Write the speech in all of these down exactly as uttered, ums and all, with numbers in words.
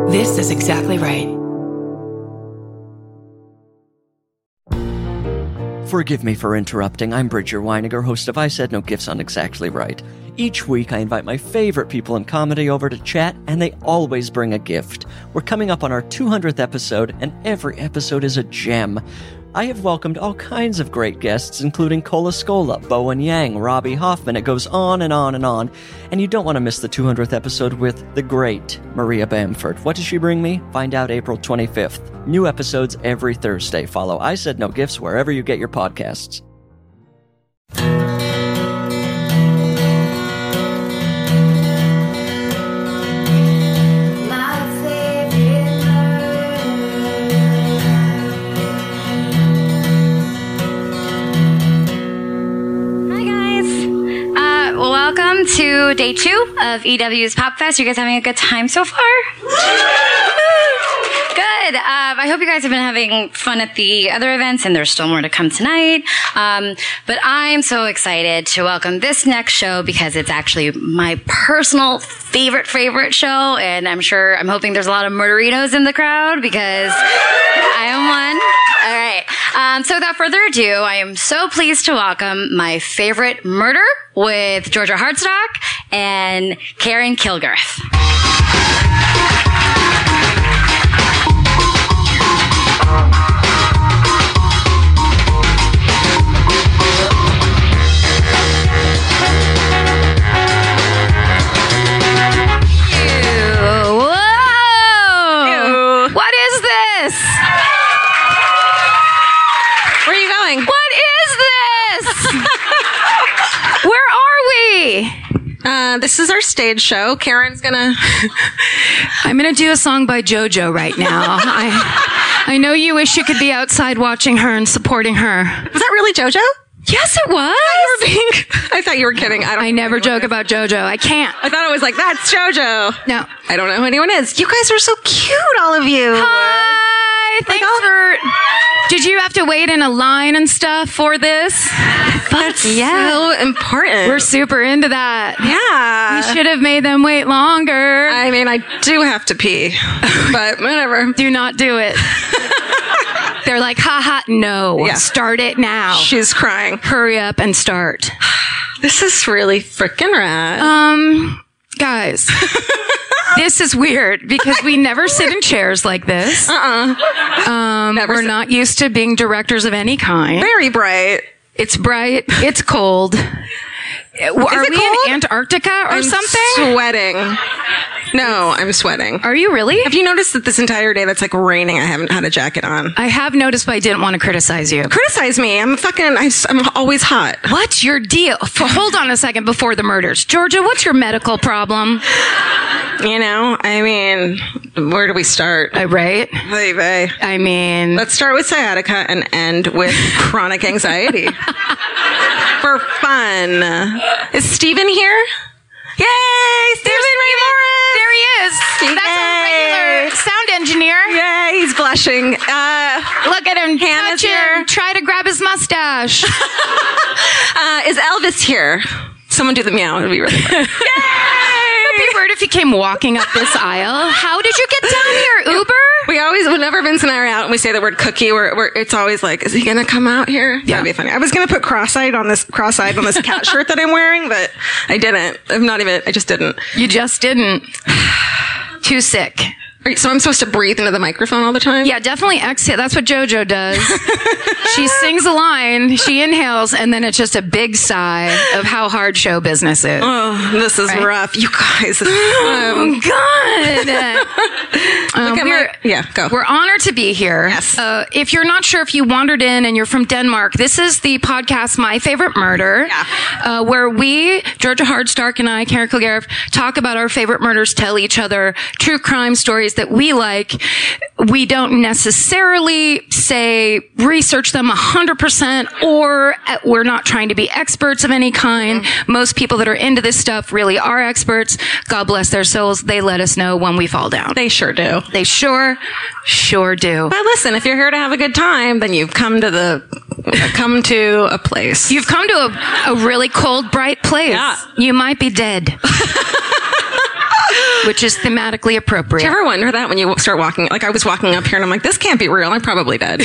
This is exactly right. Forgive me for interrupting. I'm Bridger Weiniger, host of I Said No Gifts on Exactly Right. Each week, I invite my favorite people in comedy over to chat, and they always bring a gift. We're coming up on our two hundredth episode, and every episode is a gem. I have welcomed all kinds of great guests, including Cola Scola, Bowen Yang, Robbie Hoffman. It goes on and on and on. And you don't want to miss the two hundredth episode with the great Maria Bamford. What does she bring me? Find out April twenty-fifth. New episodes every Thursday. Follow I Said No Gifts wherever you get your podcasts. Welcome to day two of E W's Pop Fest. You guys having a good time so far? Good. Um, I hope you guys have been having fun at the other events, and there's still more to come tonight. Um, but I'm so excited to welcome this next show because it's actually my personal favorite, favorite show. And I'm sure, I'm hoping there's a lot of murderitos in the crowd because I am one. All right. Um, so without further ado, I am so pleased to welcome my favorite murder with Georgia Hartstock and Karen Kilgariff. Uh, this is our stage show. Karen's gonna... I'm gonna do a song by JoJo right now. I I know you wish you could be outside watching her and supporting her. Was that really JoJo? Yes, it was. I thought you were, being, I thought you were kidding. I, don't I never joke about JoJo. I can't. I thought it was like, that's JoJo. No. I don't know who anyone is. You guys are so cute, all of you. Hi. Thanks like, for... Did you have to wait in a line and stuff for this? That's yeah. so important. We're super into that. Yeah. You should have made them wait longer. I mean, I do have to pee, but whatever. Do not do it. They're like, haha, no. Yeah. Start it now. She's crying. Hurry up and start. This is really freaking rad. Um, guys. This is weird because we never sit in chairs like this. Uh-uh. Um, Never we're sit- not used to being directors of any kind. Very bright. It's bright. It's cold. Are it we cold? in Antarctica or I'm something? sweating. No, I'm sweating. Are you really? Have you noticed that this entire day that's like raining, I haven't had a jacket on? I have noticed, but I didn't want to criticize you. Criticize me. I'm fucking, I, I'm always hot. What's your deal? F- Hold on a second before the murders. Georgia, what's your medical problem? You know, I mean, where do we start? Uh, right? Hey, hey. I mean... Let's start with sciatica and end with chronic anxiety. For fun. Is Steven here? Yay! Steven Ray Morris! There he is. That's our regular sound engineer. Yay, he's blushing. Uh, Look at him. Hannah's Touch him. here. Try to grab his mustache. uh, is Elvis here? Someone do the meow. It'd be really fun. It'd be weird if you came walking up this aisle. How did you get down here? Uber? We always, whenever Vince and I are out and we say the word cookie, we're, we're, it's always like, is he going to come out here? Yeah. That'd be funny. I was going to put cross-eyed on this, cross-eyed on this cat shirt that I'm wearing, but I didn't. I'm not even, I just didn't. You just didn't. Too sick. Are you- So I'm supposed to breathe into the microphone all the time? Yeah, definitely exhale. That's what JoJo does. She sings a line, she inhales, and then it's just a big sigh of how hard show business is. Oh, this is Right? rough. You guys. Oh, Um, God. Um, look at we're, my, yeah, go. We're honored to be here. Yes. Uh, if you're not sure if you wandered in and you're from Denmark, this is the podcast My Favorite Murder, Yeah. uh, where we, Georgia Hardstark and I, Karen Kilgariff, talk about our favorite murders, tell each other true crime stories that we like. We don't necessarily say research them one hundred percent, or uh, we're not trying to be experts of any kind. Mm-hmm. Most people that are into this stuff really are experts. God bless their souls. They let us know when we fall down. They sure do. They sure, sure do. But listen, if you're here to have a good time, then you've come to the, come to a place. You've come to a, a really cold, bright place. Yeah. You might be dead. which is thematically appropriate. Do you ever wonder that when you start walking? Like, I was walking up here and I'm like, this can't be real. I'm probably dead.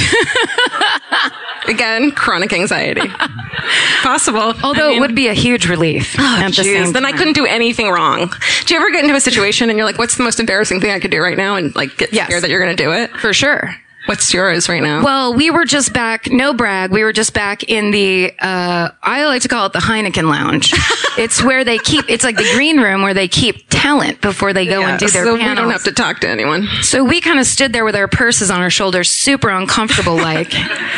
Again, chronic anxiety. Possible. Although I mean, it would be a huge relief. oh, at the geez, same then I time. couldn't do anything wrong. Do you ever get into a situation and you're like, what's the most embarrassing thing I could do right now? And like get Yes. scared that you're going to do it? For sure. What's yours right now? Well, we were just back, no brag, we were just back in the, uh, I like to call it the Heineken Lounge. It's where they keep, it's like the green room where they keep talent before they go yeah, and do their so panels. we don't have to talk to anyone. So we kind of stood there with our purses on our shoulders, super uncomfortable like.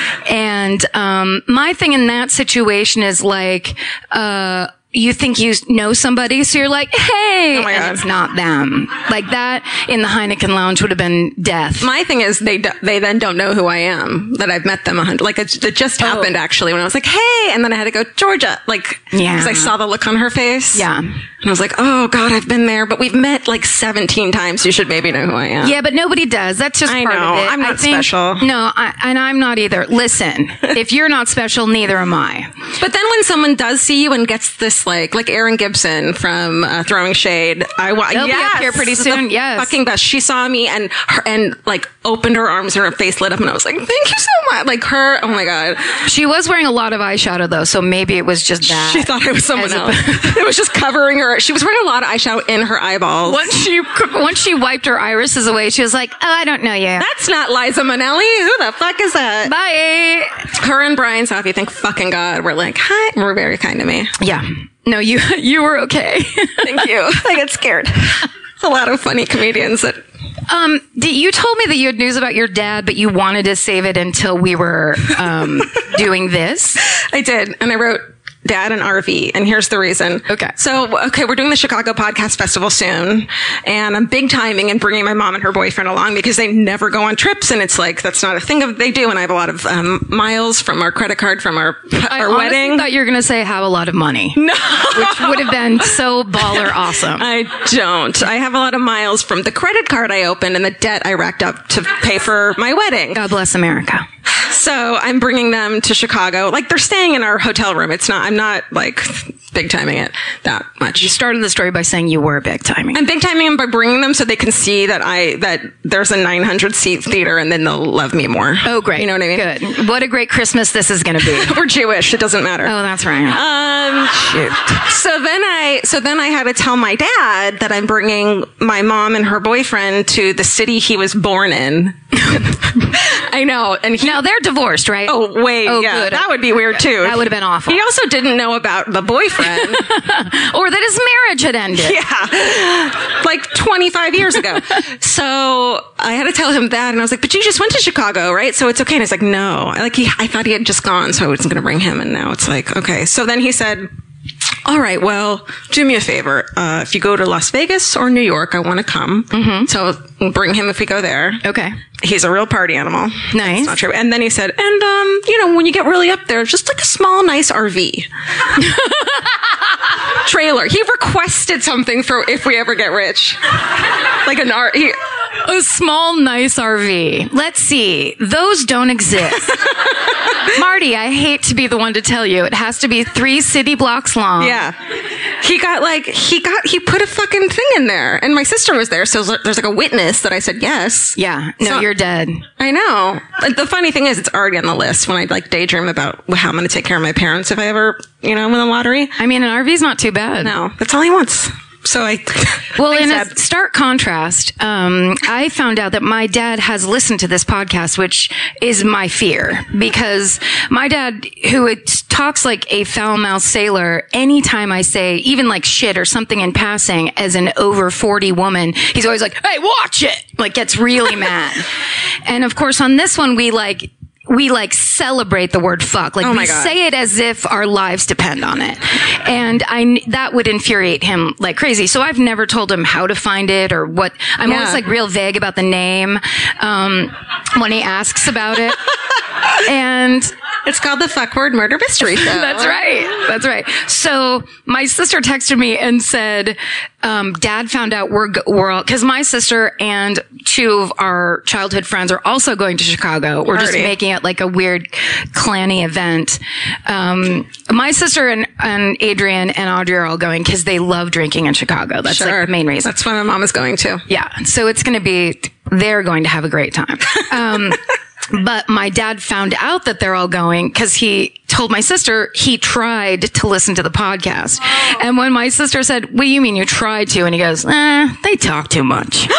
And um my thing in that situation is like, uh you think you know somebody, so you're like, hey, Oh my and God. it's not them. Like that in the Heineken Lounge would have been death. My thing is they do, they then don't know who I am, that I've met them a hundred. Like it, it just happened actually when I was like, hey, and then I had to go, Georgia, like, Yeah. because I saw the look on her face. Yeah. And I was like, oh God, I've been there, but we've met like seventeen times. You should maybe know who I am. Yeah, but nobody does. That's just I part know. of it. I'm I not think- special. No, I, and I'm not either. Listen, if you're not special, neither am I. But then when someone does see you and gets this like, like Erin Gibson from uh, Throwing Shade, I wa- They'll be up yes, here pretty the soon, yes. fucking best. She saw me and her, and like opened her arms and her face lit up, and I was like, thank you so much. Like her, oh my God. She was wearing a lot of eyeshadow though, so maybe it was just that. She thought I was someone As a- else. It was just covering her. She was wearing a lot of eyeshadow in her eyeballs. Once she once she wiped her irises away, she was like, "Oh, I don't know you. That's not Liza Minnelli. Who the fuck is that? Bye." Her and Brian Safi, thank fucking God, were like, hi. Were very kind to me. Yeah. No, you you were okay. Thank you. I get scared. It's a lot of funny comedians that. um, did, you told me that you had news about your dad, but you wanted to save it until we were um doing this. I did. And I wrote Dad and R V. And here's the reason. Okay. So, okay, we're doing the Chicago Podcast Festival soon. And I'm big timing and bringing my mom and her boyfriend along because they never go on trips. And it's like, that's not a thing of, they do. And I have a lot of um, miles from our credit card from our, I our honestly wedding. thought you were going to say have a lot of money. No. Which would have been so baller awesome. I don't. I have a lot of miles from the credit card I opened and the debt I racked up to pay for my wedding. God bless America. So I'm bringing them to Chicago. Like they're staying in our hotel room. It's not, I'm not like big timing it that much. You started the story by saying you were big timing. I'm big timing them by bringing them so they can see that I, that there's a nine hundred seat theater and then they'll love me more. Oh, great. You know what I mean? Good. What a great Christmas this is going to be. We're Jewish. It doesn't matter. Oh, that's right. Um, Shoot. so then I, so then I had to tell my dad that I'm bringing my mom and her boyfriend to the city he was born in. I know. And he, Now they're divorced, right? oh, wait. Oh, yeah. good. That would be weird too. That would have been awful. He also didn't know about the boyfriend. Or that his marriage had ended. Yeah. Like twenty-five years ago. So I had to tell him that. And I was like, but you just went to Chicago, right? So it's okay. And he's like, no. Like he, I thought he had just gone, so I wasn't going to bring him. And now it's like, okay. So then he said, all right, well, do me a favor. Uh, if you go to Las Vegas or New York, I want to come. Mm-hmm. So we'll bring him if we go there. Okay. He's a real party animal. Nice. It's not true. And then he said, and, um, you know, when you get really up there, just like a small, nice R V. Trailer. He requested something for if we ever get rich. Like an R. He, A small, nice R V. Let's see. Those don't exist. Marty, I hate to be the one to tell you. It has to be three city blocks long. yeah. He got like, he got, he put a fucking thing in there. And my sister was there. So there's like a witness that I said yes. Yeah. No, So- you're dead. I know. Like, the funny thing is, it's already on the list when I like daydream about how I'm going to take care of my parents if I ever, you know, win the lottery. I mean, an R V's not too bad. No, that's all he wants. So I, Well, in Thanks, a Dad. stark contrast, um, I found out that my dad has listened to this podcast, which is my fear because my dad, who it talks like a foul-mouthed sailor, anytime I say even like shit or something in passing as an over forty woman, he's always like, "Hey, watch it!" Like gets really mad. And of course, on this one, we like. We like celebrate the word fuck. Like Oh my we God. say it as if our lives depend on it. And I, kn- that would infuriate him like crazy. So I've never told him how to find it or what. I'm Yeah. always like real vague about the name, um, when he asks about it. And It's called the Fuck Word Murder Mystery Show. That's right. That's right. So my sister texted me and said, um, Dad found out we're, go- we're all, cause my sister and two of our childhood friends are also going to Chicago. We're just Party. making it like a weird clanny event. Um, my sister and, and Adrian and Audrey are all going cause they love drinking in Chicago. That's Sure. like the main reason. That's why my mom is going to. Yeah. So it's going to be, they're going to have a great time. Um, but my dad found out that they're all going because he told my sister he tried to listen to the podcast. Oh. And when my sister said, what do you mean you tried to? And he goes, eh, they talk too much.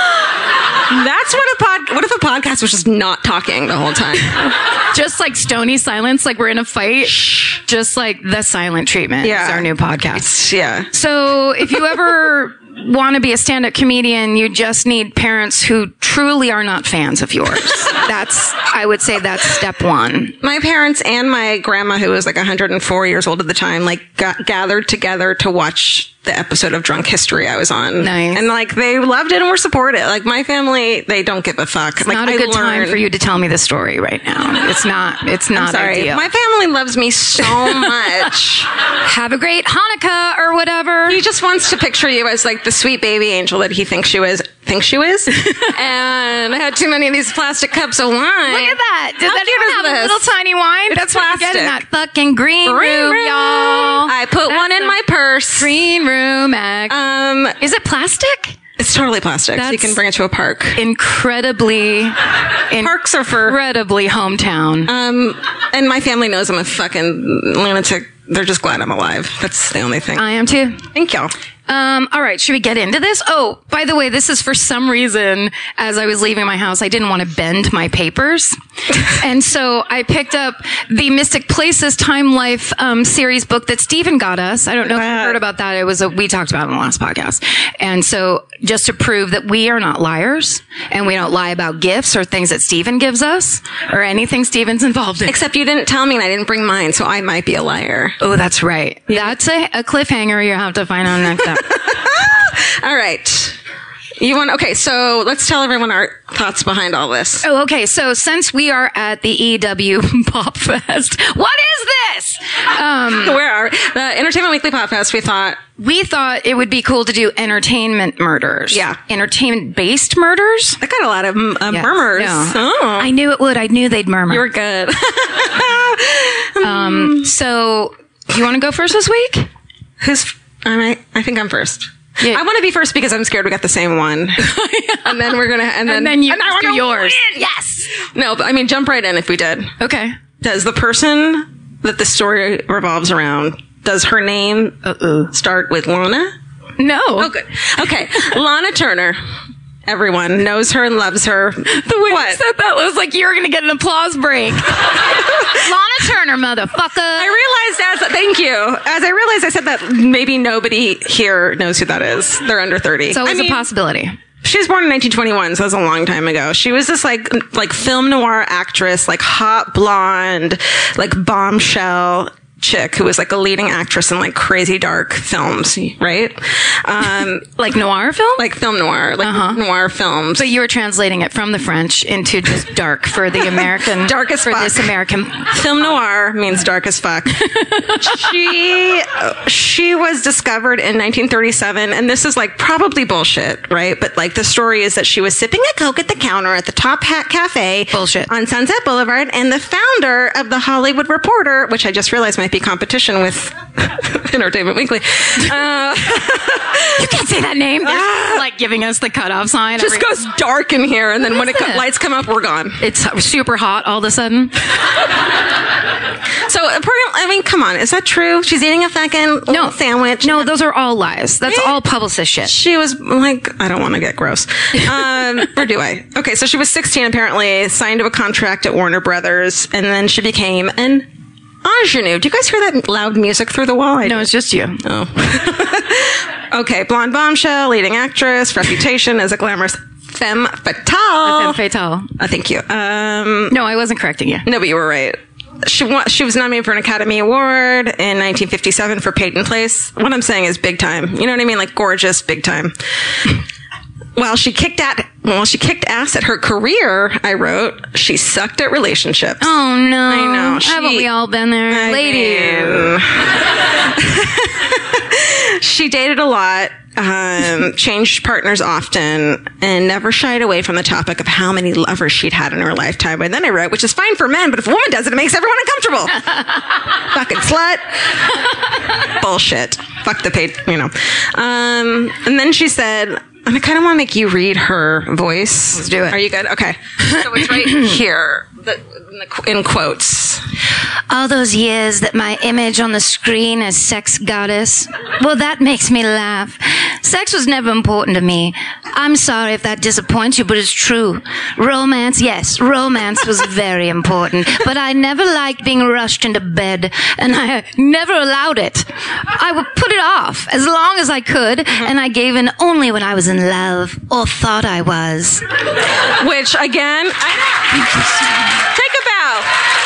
That's what a pod, what if a podcast was just not talking the whole time? Just like stony silence, like we're in a fight. Just like the silent treatment Yeah. is our new podcast. Yeah. So if you ever want to be a stand-up comedian, you just need parents who truly are not fans of yours. That's, I would say that's step one. My parents and my grandma, who was like one hundred four years old at the time, like got gathered together to watch the episode of Drunk History I was on. Nice. And like they loved it and were supportive. Like my family, they don't give a fuck. It's like, not a I good time learned- for you to tell me the story right now. It's not, it's not Sorry. ideal. My family loves me so much. Have a great Hanukkah or whatever. He just wants to picture you as like the sweet baby angel that he thinks you is, thinks you is. And I had too many of these plastic cups of wine. Look at that. Does How that cute is have a this? little tiny wine? It's That's what you get in plastic. that fucking green, Green room, room. y'all. I put That's one in the my purse. Green room, X. Um, Is it plastic? it's totally plastic. So you That's- can bring it to a park. Incredibly, Parks are for incredibly hometown. Um, and my family knows I'm a fucking lunatic. They're just glad I'm alive. That's the only thing. I am too. Thank y'all. Um, all right, should we get into this? Oh, by the way, this is for some reason, as I was leaving my house, I didn't want to bend my papers. And so I picked up the Mystic Places Time Life um, series book that Stephen got us. I don't know if you Wow. heard about that. It was a, we talked about it in the last podcast. And so just to prove that we are not liars and we don't lie about gifts or things that Stephen gives us or anything Stephen's involved in. Except you didn't tell me and I didn't bring mine, so I might be a liar. Oh, that's right. That's a, a cliffhanger you have to find out next time. All right. You want, okay, so let's tell everyone our thoughts behind all this. Oh, okay. So since we are at the E W Pop Fest, what is this? Um, Where are the Entertainment Weekly Podcast? We thought, we thought it would be cool to do entertainment murders. Yeah. Entertainment based murders. I got a lot of uh, Yeah. murmurs. Yeah. Oh. I knew it would. I knew they'd murmur. You were good. um, so you want to go first this week? Who's, all right, I think I'm first. Yeah. I want to be first because I'm scared we got the same one. And then we're going to, and then, And then you and I do wanna yours. win. Yes. No, but I mean, jump right in if we did. Okay. Does the person that the story revolves around, does her name Uh-oh. start with Lana? No. Oh, good. Okay. Lana Turner. Everyone knows her and loves her. The way What? you said that was like you were going to get an applause break. Lana Turner, motherfucker. I realized as, thank you. As I realized I said that maybe nobody here knows who that is. They're under thirty. It's always I mean, a possibility. She was born in nineteen twenty-one, so that's a long time ago. She was this like, like film noir actress, like hot blonde, like bombshell chick who was like a leading actress in like crazy dark films, right? Um, Like noir film? like film noir, like Uh-huh. noir films. But you were translating it from the French into just dark for the American. Dark as for fuck. this American. Film noir means dark as fuck. she she was discovered in nineteen thirty-seven, and this is like probably bullshit, right? But like the story is that she was sipping a Coke at the counter at the Top Hat Cafe Bullshit. on Sunset Boulevard, and the founder of the Hollywood Reporter, which I just realized might be competition with Entertainment Weekly, uh, You can't say that name. They're like giving us the cutoff sign. just every- goes dark in here, and then when it co- it? lights come up, we're gone. It's super hot all of a sudden. So, apparently, I mean, come on, is that true? She's eating a fucking No sandwich. No, those are all lies. That's all publicist shit. She was like, I don't want to get gross. Um, or do I? Okay, so she was sixteen, apparently, signed to a contract at Warner Brothers, and then she became an ingenue. Do you guys hear that loud music through the wall? I No, do. it's just you. Oh. Okay, blonde bombshell, leading actress, reputation as a glamorous femme fatale. Femme fatale. Uh, thank you. Um, No, I wasn't correcting you. no, but you were right. She wa- she was nominated for an Academy Award in nineteen fifty-seven for Peyton Place. What I'm saying is big time. You know what I mean? Like gorgeous, big time. While she kicked at Well, she kicked ass at her career, I wrote. She sucked at relationships. Oh, no. I know. Haven't She- we all been there? I Lady. mean- she dated a lot, um, changed partners often, and never shied away from the topic of how many lovers she'd had in her lifetime. And then I wrote, which is fine for men, but if a woman does it, it makes everyone uncomfortable. Fucking slut. Bullshit. Fuck the paid, you know. Um, and then she said, and I kind of want to make you read her voice. Let's do it. Are you good? Okay. So it's right here, the, in, the, in quotes. All those years that my image on the screen as sex goddess, well, that makes me laugh. Sex was never important to me. I'm sorry if that disappoints you, but it's true. Romance, yes, romance was very important, but I never liked being rushed into bed, and I never allowed it. I would put it off as long as I could, and I gave in only when I was in love, or thought I was. Which, again, I, take a bow.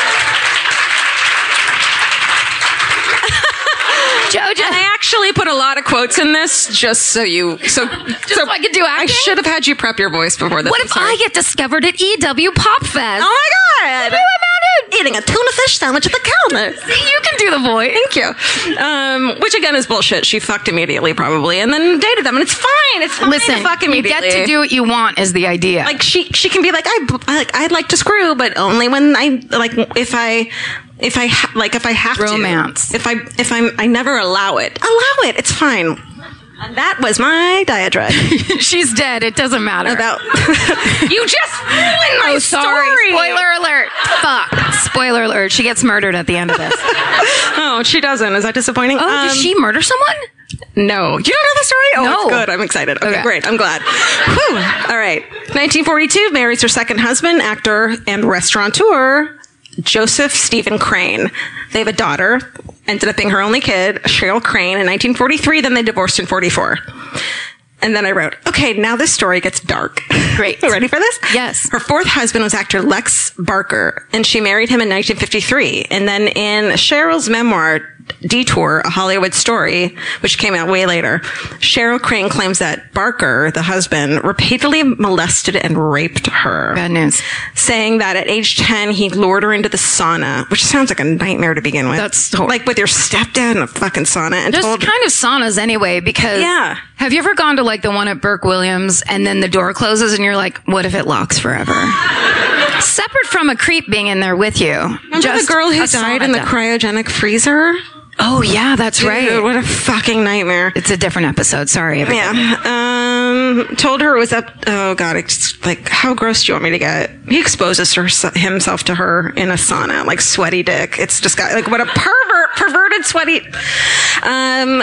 Jojo. And I actually put a lot of quotes in this just so you, so, Just so so I could do I acting? should have had you prep your voice before this. What I'm if sorry. I get discovered at E W Pop Fest? Oh my god! What about it? Eating a tuna fish sandwich at the counter. You can do the voice. Thank you. Um, which again is bullshit. She fucked immediately, probably, and then dated them, and it's fine. It's fine Listen, to fuck you immediately. get to do what you want is the idea. Like she, she can be like, I, I like, I'd like to screw, but only when I like, if I, if I ha- like, if I have Romance. to. If I, if I'm, I never allow it. Allow it. It's fine. And that was my diatribe She's dead. It doesn't matter. about. You just ruined my oh, sorry. story. Spoiler alert. Fuck. Spoiler alert. She gets murdered at the end of this. Oh, she doesn't. Is that disappointing? Oh, Um, did she murder someone? No. You don't know the story? Oh, No. it's good. I'm excited. Okay, Okay. great. I'm glad. Whew. All right. nineteen forty-two, marries her second husband, actor and restaurateur, Joseph Stephen Crane. They have a daughter, ended up being her only kid, Cheryl Crane, in nineteen forty-three. Then they divorced in forty-four. And then I wrote, okay, now this story gets dark. Great. Ready for this? Yes. Her fourth husband was actor Lex Barker, and she married him in nineteen fifty-three. And then in Cheryl's memoir, Detour, A Hollywood Story, which came out way later, Cheryl Crane claims that Barker, the husband, repeatedly molested and raped her. Bad news. Saying that at age ten, he lured her into the sauna, which sounds like a nightmare to begin with. That's hor- like with your stepdad in a fucking sauna, and Just told kind of saunas anyway, because Yeah. have you ever gone to like the one at Burke Williams and then the door closes and you're like, what if it locks forever? Separate from a creep being in there with you. Remember Just the girl who a died sauna in the death. cryogenic freezer? Oh yeah, that's Dude, right. what a fucking nightmare. It's a different episode. Sorry. everybody. Yeah. Um, told her it was up. Oh God. It's like, how gross do you want me to get? He exposes her, himself to her in a sauna, like sweaty dick. It's just got like, what a pervert, perverted sweaty. Um,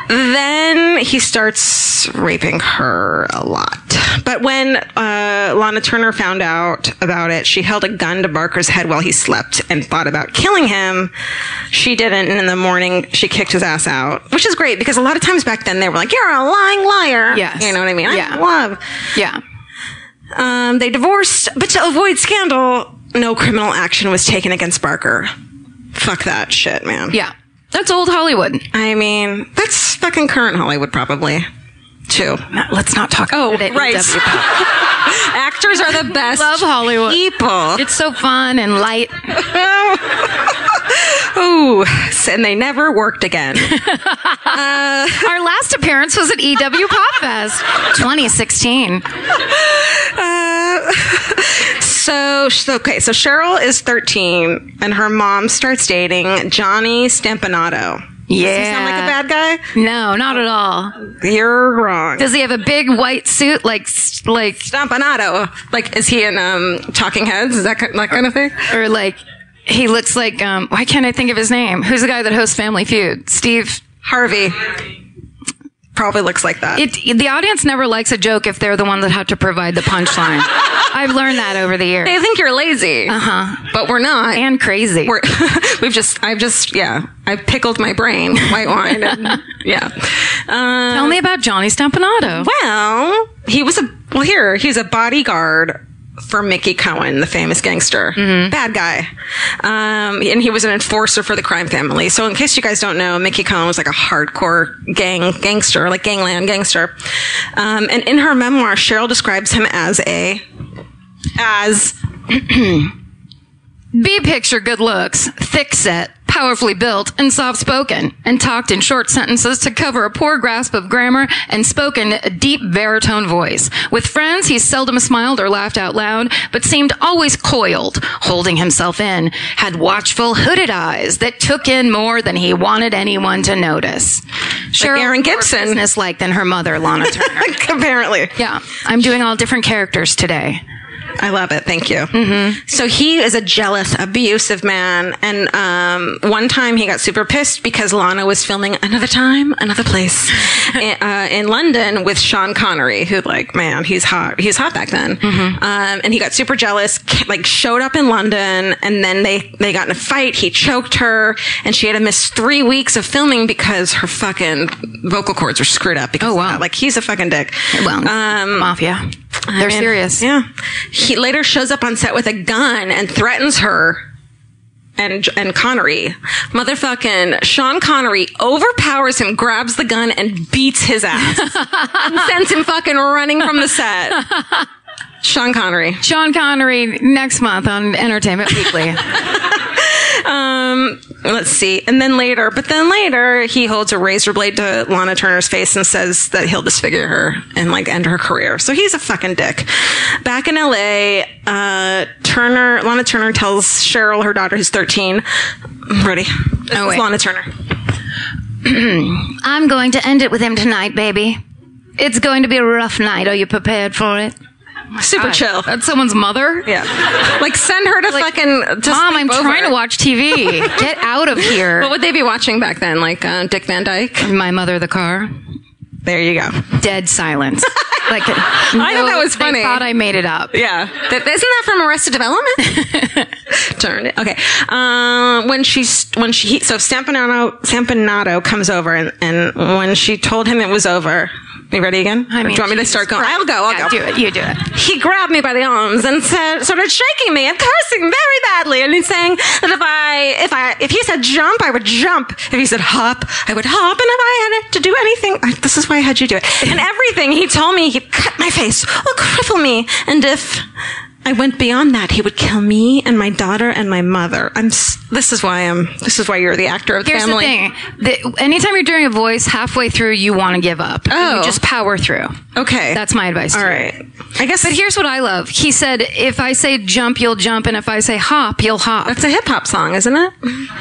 then he starts raping her a lot. But when, uh, Lana Turner found out about it, she held a gun to Barker's head while he slept and thought about killing him. She didn't. And in the morning, she kicked his ass out, which is great because a lot of times back then they were like, you're a lying liar. Yes. You know what I mean? I Yeah. love. Yeah. Um, they divorced, but to avoid scandal, no criminal action was taken against Barker. Fuck that shit, man. Yeah. That's old Hollywood. I mean, that's fucking current Hollywood, probably, too. Let's not talk Oh, about it. right. E W Pop. Actors are the best. Love Hollywood. people. It's so fun and light. Ooh, and they never worked again. Our last appearance was at E W Pop Fest twenty sixteen. Uh, so, so, okay, so Cheryl is thirteen, and her mom starts dating Johnny Stampanato. Yeah. Does he sound like a bad guy? No, not at all. You're wrong. Does he have a big white suit like like Stampanato. Like, is he in um, Talking Heads? Is that ki- that kind of thing? or like he looks like um why can't I think of his name? Who's the guy that hosts Family Feud? Steve. Harvey. Probably looks like that. It the audience never likes a joke if they're the one that have to provide the punchline. I've learned that over the years. They think you're lazy. Uh-huh. But we're not. And crazy. We're, we've just, I've just, yeah, I've pickled my brain with white wine. And, yeah. Um, Tell me about Johnny Stampanato. Well, he was a, well, here, he's a bodyguard for Mickey Cohen, the famous gangster. Mm-hmm. Bad guy. Um, and he was an enforcer for the crime family. So in case you guys don't know, Mickey Cohen was like a hardcore gang gangster, like gangland gangster. Um, and in her memoir, Cheryl describes him as a, as... B picture good looks, thick set, powerfully built, and soft-spoken, and talked in short sentences to cover a poor grasp of grammar and spoken a deep baritone voice. With friends, he seldom smiled or laughed out loud, but seemed always coiled, holding himself in, had watchful, hooded eyes that took in more than he wanted anyone to notice. Cheryl, like Aaron Gibson. More business-like than her mother, Lana Turner. Apparently. Yeah, I'm doing all different characters today. I love it. Thank you. Mm-hmm. So he is a jealous, abusive man. And um, one time he got super pissed because Lana was filming Another Time, Another Place in, uh, in London with Sean Connery, who, like, man, he's hot. He's hot back then. Mm-hmm. Um, and he got super jealous, like, showed up in London, and then they, they got in a fight. He choked her, and she had to miss three weeks of filming because her fucking vocal cords were screwed up. Because oh, wow. Like, he's a fucking dick. Well, um, mafia. They're I mean, serious. Yeah. He later shows up on set with a gun and threatens her and and Connery. Motherfucking Sean Connery overpowers him, grabs the gun, and beats his ass. And sends him fucking running from the set. Sean Connery. Sean Connery next month on Entertainment Weekly. um, let's see. And then later, but then later, he holds a razor blade to Lana Turner's face and says that he'll disfigure her and like end her career. So he's a fucking dick. Back in L A, uh, Turner, Lana Turner tells Cheryl, her daughter, who's thirteen, I'm ready. This oh, is wait. Lana Turner. I'm going to end it with him tonight, baby. It's going to be a rough night. Are you prepared for it? Super God, chill. That's someone's mother? Yeah. Like, send her to like, fucking... To Mom, I'm over. trying to watch T V. Get out of here. What would they be watching back then? Like, uh, Dick Van Dyke? My Mother, the Car. There you go. Dead silence. Like, no, I thought that was funny. They thought I made it up. Yeah. That, isn't that from Arrested Development? Turned it. Okay. Uh, when she's, when she, so Stampinato, Stampinato comes over and, and when she told him it was over, you ready again? I mean, do you want me to start going? Christ. I'll go, I'll yeah, go. Do it, you do it. He grabbed me by the arms and said, started shaking me and cursing very badly. And he's saying that if I, if I, if he said jump, I would jump. If he said hop, I would hop. And if I had to do anything, I, this is why I had you do it. And everything he told me, he'd cut my face or cripple me. And if I went beyond that, he would kill me and my daughter and my mother. I'm, this is why I'm, this is why you're the actor of the Here's family. Here's the thing. The, anytime you're doing a voice, halfway through, you want to give up. Oh. You just power through. Okay. That's my advice to All you. right. I guess. But here's what I love. He said, if I say jump, you'll jump. And if I say hop, you'll hop. That's a hip hop song, isn't it?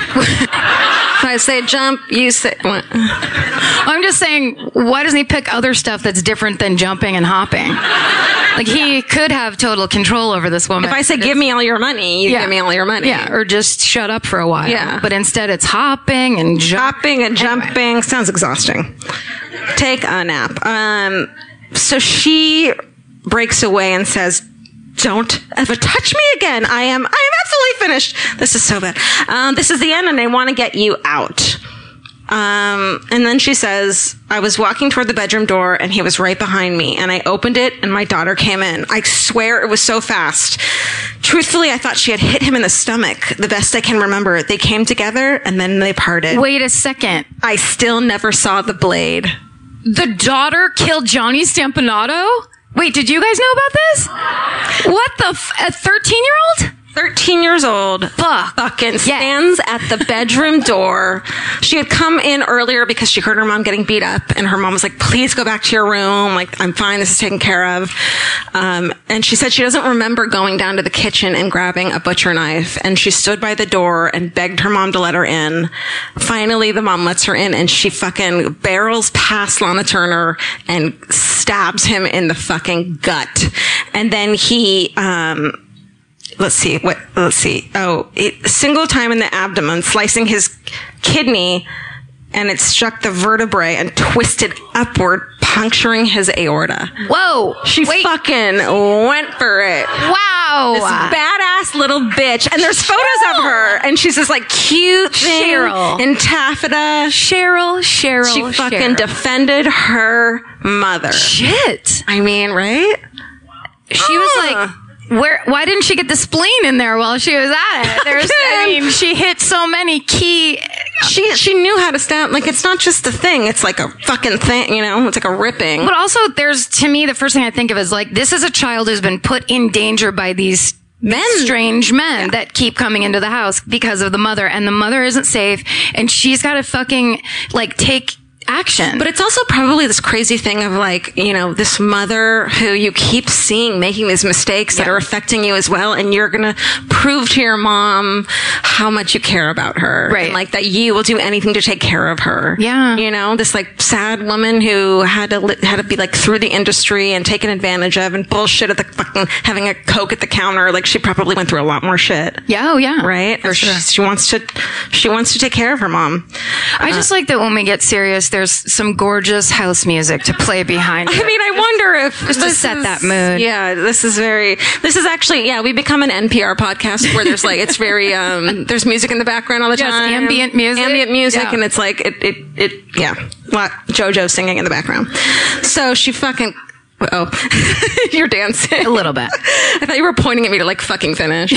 If I say jump, you say, what? I'm just saying, why doesn't he pick other stuff that's different than jumping and hopping? Like, he could have total control over this woman. If I say, give me all your money, you yeah. give me all your money. Yeah, or just shut up for a while. Yeah. But instead, it's hopping and jumping. Hopping and jumping. Anyway. Sounds exhausting. Take a nap. Um, so she breaks away and says, don't ever touch me again. I am, I am absolutely finished. This is so bad. Um, this is the end and I want to get you out. Um, and then she says, I was walking toward the bedroom door and he was right behind me and I opened it and my daughter came in. I swear it was so fast. Truthfully, I thought she had hit him in the stomach. The best I can remember. They came together and then they parted. Wait a second. I still never saw the blade. The daughter killed Johnny Stampinato? Wait, did you guys know about this? What the f- a thirteen-year-old? thirteen years old. Fuck. Fucking Yeah. stands at the bedroom door. She had come in earlier because she heard her mom getting beat up and her mom was like, please go back to your room. Like, I'm fine. This is taken care of. Um, and she said she doesn't remember going down to the kitchen and grabbing a butcher knife. And she stood by the door and begged her mom to let her in. Finally, the mom lets her in and she fucking barrels past Lana Turner and stabs him in the fucking gut. And then he, um, Let's see, what, let's see. Oh, it, single time in the abdomen, slicing his kidney, and it struck the vertebrae and twisted upward, puncturing his aorta. Whoa. She Wait. fucking went for it. Wow. This badass little bitch. And there's photos of her, and she's this like cute thing Cheryl. in taffeta. Cheryl, Cheryl, She fucking Cheryl. defended her mother. Shit. I mean, right? She was Uh. like, where, why didn't she get the spleen in there while she was at it? There's, I mean, she hit so many key. She she knew how to stab. Like, it's not just a thing. It's like a fucking thing, you know? It's like a ripping. But also, there's, to me, the first thing I think of is like, this is a child who's been put in danger by these men, strange men yeah. that keep coming into the house because of the mother, and the mother isn't safe, and she's got to fucking like take action. But it's also probably this crazy thing of like, you know, this mother who you keep seeing making these mistakes yeah. that are affecting you as well, and you're gonna prove to your mom how much you care about her, right? And like that you will do anything to take care of her. Yeah, you know, this like sad woman who had to li- had to be like through the industry and taken advantage of and bullshit at the fucking having a Coke at the counter. Like, she probably went through a lot more shit. Yeah, oh yeah, right. For or sure. she, she wants to she wants to take care of her mom. I uh, just like that when we get serious, there's some gorgeous house music to play behind it. I mean, I wonder if just to set is, that mood. Yeah, this is very. This is actually yeah. We become an N P R podcast where there's like it's very um. There's music in the background all the yes, time. Ambient music. Ambient music, yeah. and it's like it it it yeah. Lot JoJo singing in the background. So she fucking. Oh, you're dancing a little bit. I thought you were pointing at me to like fucking finish.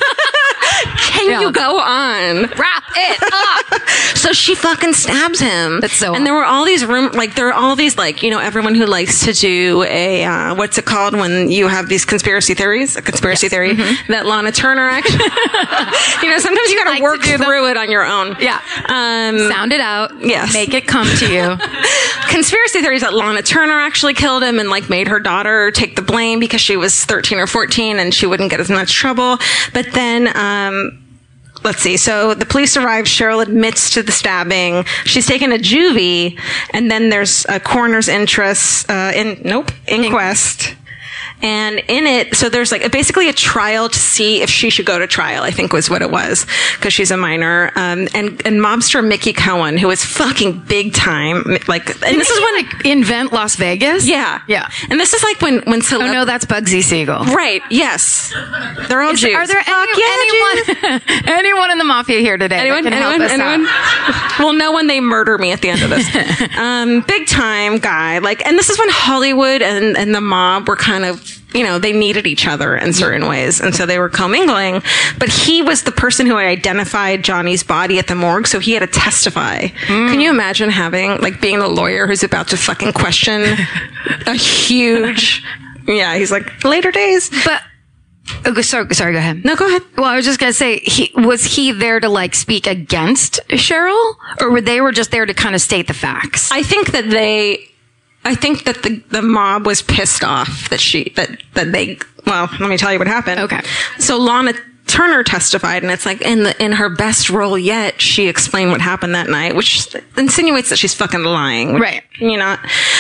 Can yeah. you go on? Wrap it up. So she fucking stabs him. That's so. And there were all these room, like there are all these, like, you know, everyone who likes to do a uh, what's it called when you have these conspiracy theories? A conspiracy yes. theory mm-hmm. that Lana Turner actually. You know, sometimes you got like to work through it on your own. Yeah. Um, Sound it out. Yes. Make it come to you. Conspiracy theories that Lana Turner actually killed him and like made her daughter take the blame because she was thirteen or fourteen and she wouldn't get as much trouble. But then, um, let's see. So the police arrive. Cheryl admits to the stabbing. She's taken a juvie, and then there's a coroner's interest, uh, in, nope, inquest. And in it, so there's like basically a trial to see if she should go to trial, I think was what it was, because she's a minor. Um, and, and mobster Mickey Cohen, who is fucking big time, like, and Didn't this is when like invent Las Vegas. Yeah, yeah. And this is like when when celeb- oh no, that's Bugsy Siegel. Right? Yes, they're all is, Jews. Are there Fuck any, yeah, anyone anyone in the mafia here today? Anyone? That can anyone? help us anyone? out? Well, no one. They murder me at the end of this. um, big time guy. Like, and this is when Hollywood and and the mob were kind of. You know, they needed each other in certain ways. And so they were commingling. But he was the person who identified Johnny's body at the morgue. So he had to testify. Mm. Can you imagine having, like, being the lawyer who's about to fucking question a huge, yeah, he's like, later days. But, oh, sorry, sorry, go ahead. No, go ahead. Well, I was just going to say, he, was he there to, like, speak against Cheryl? Or were they were just there to kind of state the facts? I think that they... I think that the, the mob was pissed off that she, that, that they, well, let me tell you what happened. Okay. So Lana Turner testified, and it's like in the, in her best role yet, she explained what happened that night, which insinuates that she's fucking lying. Which, right. You know,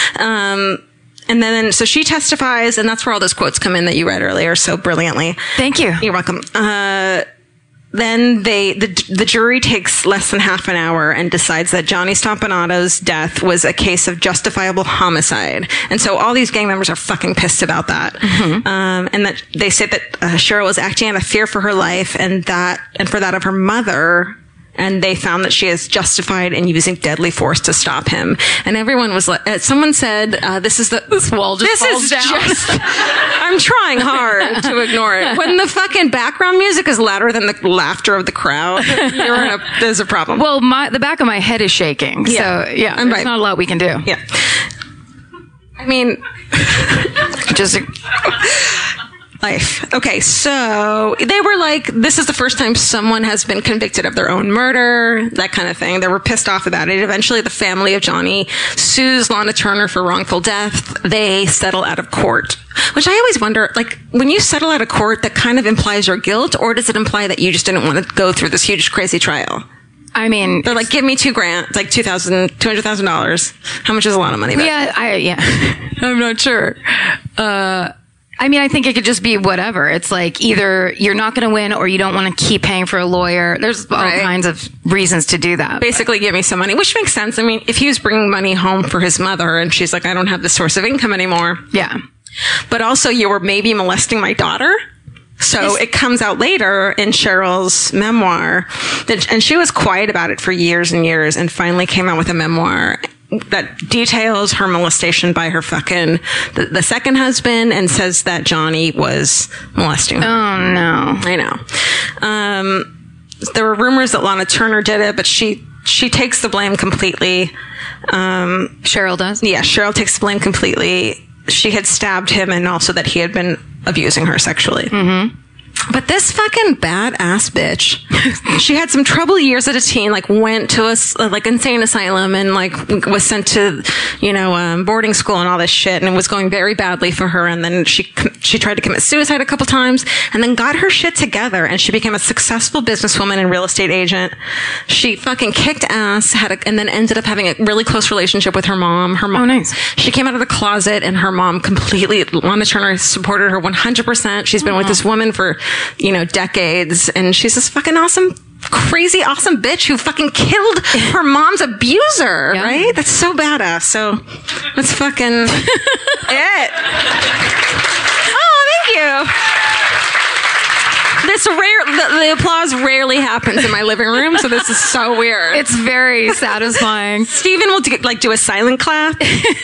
um, and then, so she testifies, and that's where all those quotes come in that you read earlier so brilliantly. Thank you. You're welcome. Uh, Then they, the, the jury takes less than half an hour and decides that Johnny Stompanato's death was a case of justifiable homicide. And so all these gang members are fucking pissed about that. Mm-hmm. Um, and that they say that uh, Cheryl was acting out of fear for her life and that, and for that of her mother. And they found that she is justified in using deadly force to stop him. And everyone was like, uh, someone said, uh, this is the, this wall just this falls is down. Just, I'm trying hard to ignore it. When the fucking background music is louder than the laughter of the crowd, you're in a, there's a problem. Well, my, the back of my head is shaking. Yeah. So yeah, I'm there's right. not a lot we can do. Yeah. I mean, just, life. Okay, so they were like, this is the first time someone has been convicted of their own murder, that kind of thing. They were pissed off about it. Eventually, the family of Johnny sues Lana Turner for wrongful death. They settle out of court. Which I always wonder, like, when you settle out of court, that kind of implies your guilt, or does it imply that you just didn't want to go through this huge, crazy trial? I mean, they're like, give me two grand, like two thousand, two hundred thousand dollars. How much is a lot of money? Back? Yeah, I, yeah. I'm not sure. Uh, I mean, I think it could just be whatever. It's like either you're not going to win or you don't want to keep paying for a lawyer. There's all right. kinds of reasons to do that. Basically, but. Give me some money, which makes sense. I mean, if he was bringing money home for his mother and she's like, I don't have this source of income anymore. Yeah. But also you were maybe molesting my daughter. So it comes out later in Cheryl's memoir that, and she was quiet about it for years and years and finally came out with a memoir that details her molestation by her fucking the, the second husband and says that Johnny was molesting her. Oh no. I know. Um, there were rumors that Lana Turner did it, but she she takes the blame completely. Um, Cheryl does? Yeah, Cheryl takes the blame completely. She had stabbed him and also that he had been abusing her sexually. Mm-hmm. But this fucking badass bitch, she had some troubled years as a teen, like went to a like insane asylum and like was sent to, you know, um, boarding school and all this shit. And it was going very badly for her. And then she, she tried to commit suicide a couple times and then got her shit together. And she became a successful businesswoman and real estate agent. She fucking kicked ass, had a, and then ended up having a really close relationship with her mom. Her mom, oh, nice. She came out of the closet and her mom completely, Lana Turner supported her one hundred percent. She's been mm-hmm. with this woman for, you know, decades, and she's this fucking awesome, crazy, awesome bitch who fucking killed her mom's abuser, yeah. right? That's so badass. So that's fucking it. Oh, thank you. This rare, the, the applause rarely happens in my living room, so this is so weird. It's very satisfying. Steven will do, like do a silent clap,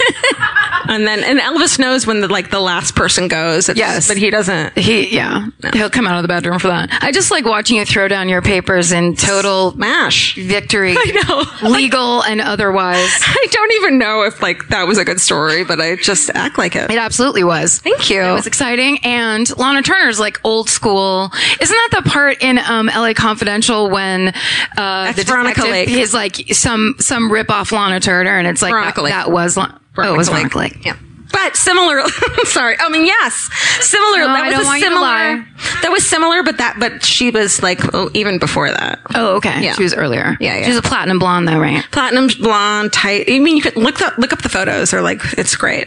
and then and Elvis knows when the like the last person goes. It's, yes, but he doesn't. He yeah, no. He'll come out of the bedroom for that. I just like watching you throw down your papers in total mash victory. I know, legal and otherwise. I don't even know if like that was a good story, but I just act like it. It absolutely was. Thank you. It was exciting, and Lana Turner's like old school. Isn't that the part in um, L A Confidential when uh, the Veronica Lake is like some some rip off Lana Turner, and it's like Veronica that, Lake. that was La- oh, it was Veronica Lake. Lake. Yeah. But similar, sorry. I mean, yes, similar. No, that I was don't a want similar. You to lie. That was similar, but that, but she was like oh, even before that. Oh, okay. Yeah. She was earlier. Yeah, yeah. She was a platinum blonde, though, right? Platinum blonde, tight. I mean, you could look up, look up the photos. They're like, it's great.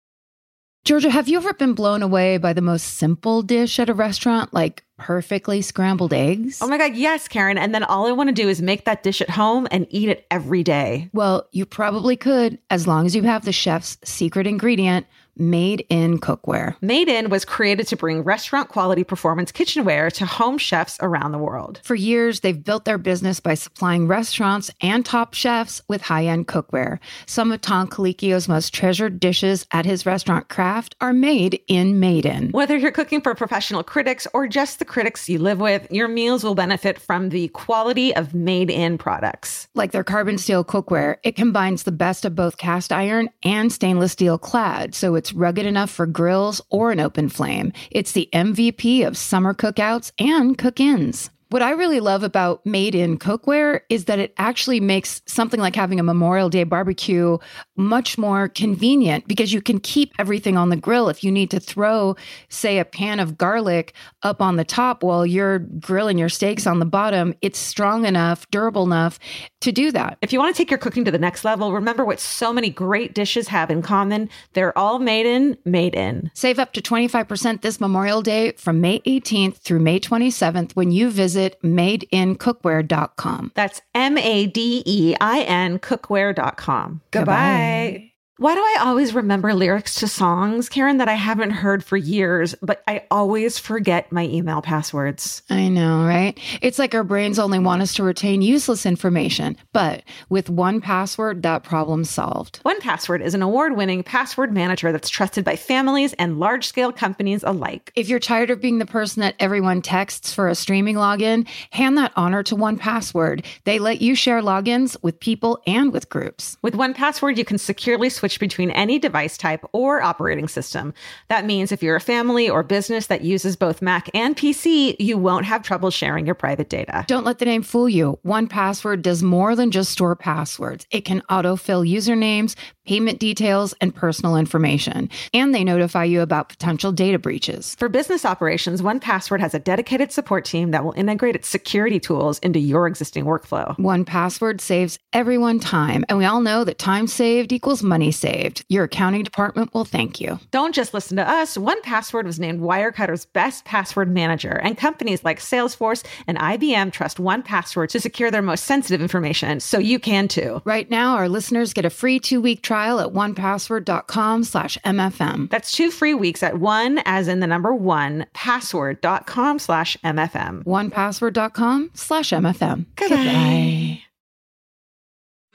Georgia, have you ever been blown away by the most simple dish at a restaurant, like perfectly scrambled eggs? Oh my God, yes, Karen. And then all I want to do is make that dish at home and eat it every day. Well, you probably could, as long as you have the chef's secret ingredient, Made in Cookware. Made In was created to bring restaurant quality performance kitchenware to home chefs around the world. For years, they've built their business by supplying restaurants and top chefs with high-end cookware. Some of Tom Colicchio's most treasured dishes at his restaurant Craft are made in Made In. Whether you're cooking for professional critics or just the critics you live with, your meals will benefit from the quality of Made In products. Like their carbon steel cookware, it combines the best of both cast iron and stainless steel clad, so it's rugged enough for grills or an open flame. It's the M V P of summer cookouts and cook-ins. What I really love about Made in Cookware is that it actually makes something like having a Memorial Day barbecue much more convenient because you can keep everything on the grill. If you need to throw, say, a pan of garlic up on the top while you're grilling your steaks on the bottom, it's strong enough, durable enough to do that. If you want to take your cooking to the next level, remember what so many great dishes have in common. They're all made in, made in. Save up to twenty-five percent this Memorial Day from May eighteenth through May twenty-seventh when you visit made in cookware dot com. That's M A D E I N cookware dot com. Goodbye. Goodbye. Why do I always remember lyrics to songs, Karen, that I haven't heard for years, but I always forget my email passwords? I know, right? It's like our brains only want us to retain useless information. But with one Password, that problem's solved. one Password is an award-winning password manager that's trusted by families and large-scale companies alike. If you're tired of being the person that everyone texts for a streaming login, hand that honor to one Password. They let you share logins with people and with groups. With one Password, you can securely switch between any device type or operating system. That means if you're a family or business that uses both Mac and P C, you won't have trouble sharing your private data. Don't let the name fool you. one Password does more than just store passwords. It can autofill usernames, payment details, and personal information. And they notify you about potential data breaches. For business operations, one Password has a dedicated support team that will integrate its security tools into your existing workflow. one Password saves everyone time, and we all know that time saved equals money saved. Your accounting department will thank you. Don't just listen to us. one Password was named Wirecutter's best password manager, and companies like Salesforce and I B M trust one Password to secure their most sensitive information, so you can too. Right now, our listeners get a free two-week trial at one password dot com slash M F M. That's two free weeks at one, as in the number one, password dot com slash M F M. one password dot com slash M F M. Goodbye. Goodbye.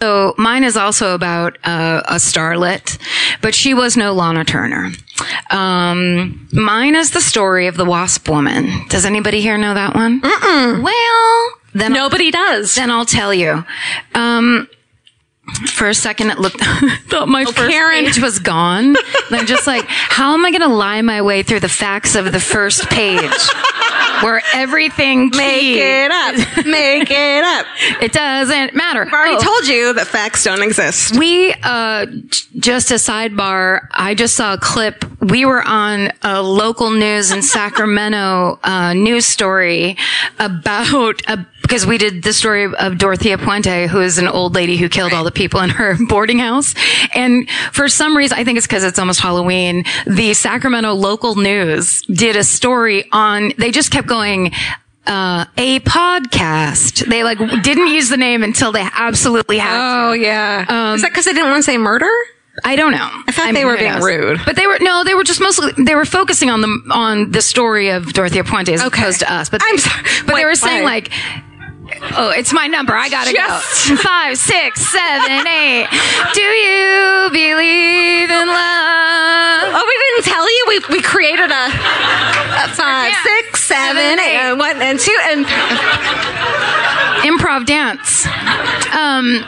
So mine is also about uh, a starlet, but she was no Lana Turner. Um, mine is the story of the Wasp Woman. Does anybody here know that one? Mm-mm. Well, then Nobody I'll, does. Then I'll tell you. Um, for a second, it looked, thought my first Karen. page was gone. And I'm just like, how am I going to lie my way through the facts of the first page? Where everything Make key, it up. Make it up. it doesn't matter. I've already Oh. told you that facts don't exist. We, uh, j- just a sidebar, I just saw a clip. We were on a local news in Sacramento, uh, news story about, uh, because we did the story of, of Dorothea Puente, who is an old lady who killed all the people in her boarding house. And for some reason, I think it's because it's almost Halloween, the Sacramento local news did a story on, they just kept going, uh, a podcast. They like didn't use the name until they absolutely had to. Oh, yeah. Um, Is that because they didn't want to say murder? I don't know. I thought mean, they were who being knows? rude. But they were, no, they were just mostly, they were focusing on the, on the story of Dorothea Puente as Okay. opposed to us. But, I'm they, sorry. but they Wait, were saying why? like, oh, it's my number. I gotta Just- go. Five, six, seven, eight. Do you believe in love? Oh, we didn't tell you? We we created a, a five, Yeah. six, seven, Seven, eight, eight. and one, and two, and Improv dance. Um,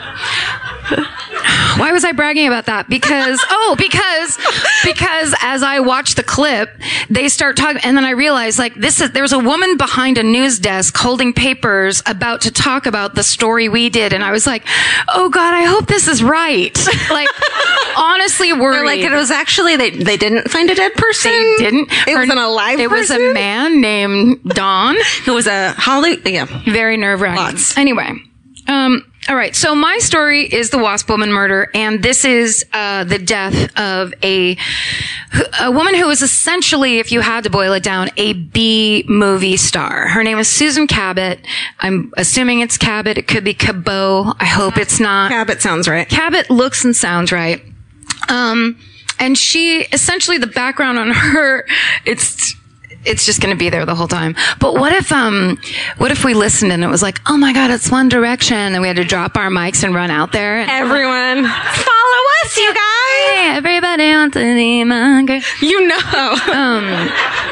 why was I bragging about that? Because, oh, because, because as I watched the clip, they start talking, and then I realized, like, this is, there's a woman behind a news desk holding papers about to talk about the story we did, and I was like, oh God, I hope this is right. Like, honestly worried. they're like, it was actually, they, they didn't find a dead person. They didn't. It Her- was an alive It was person? a man named Don. It was a Holly, yeah. Very nerve wracking. Lots. Anyway, um, all right. So my story is the Wasp Woman murder, and this is uh, the death of a a woman who was essentially, if you had to boil it down, a B movie star. Her name is Susan Cabot. I'm assuming it's Cabot. It could be Cabot. I hope it's not. Cabot sounds right. Cabot looks and sounds right. Um, and she essentially the background on her, it's. It's just going to be there the whole time. But what if, um, what if we listened and it was like, oh my God, it's One Direction, and we had to drop our mics and run out there? And, Everyone, follow us, you guys. hey, everybody wants to be my girl. You know. Um,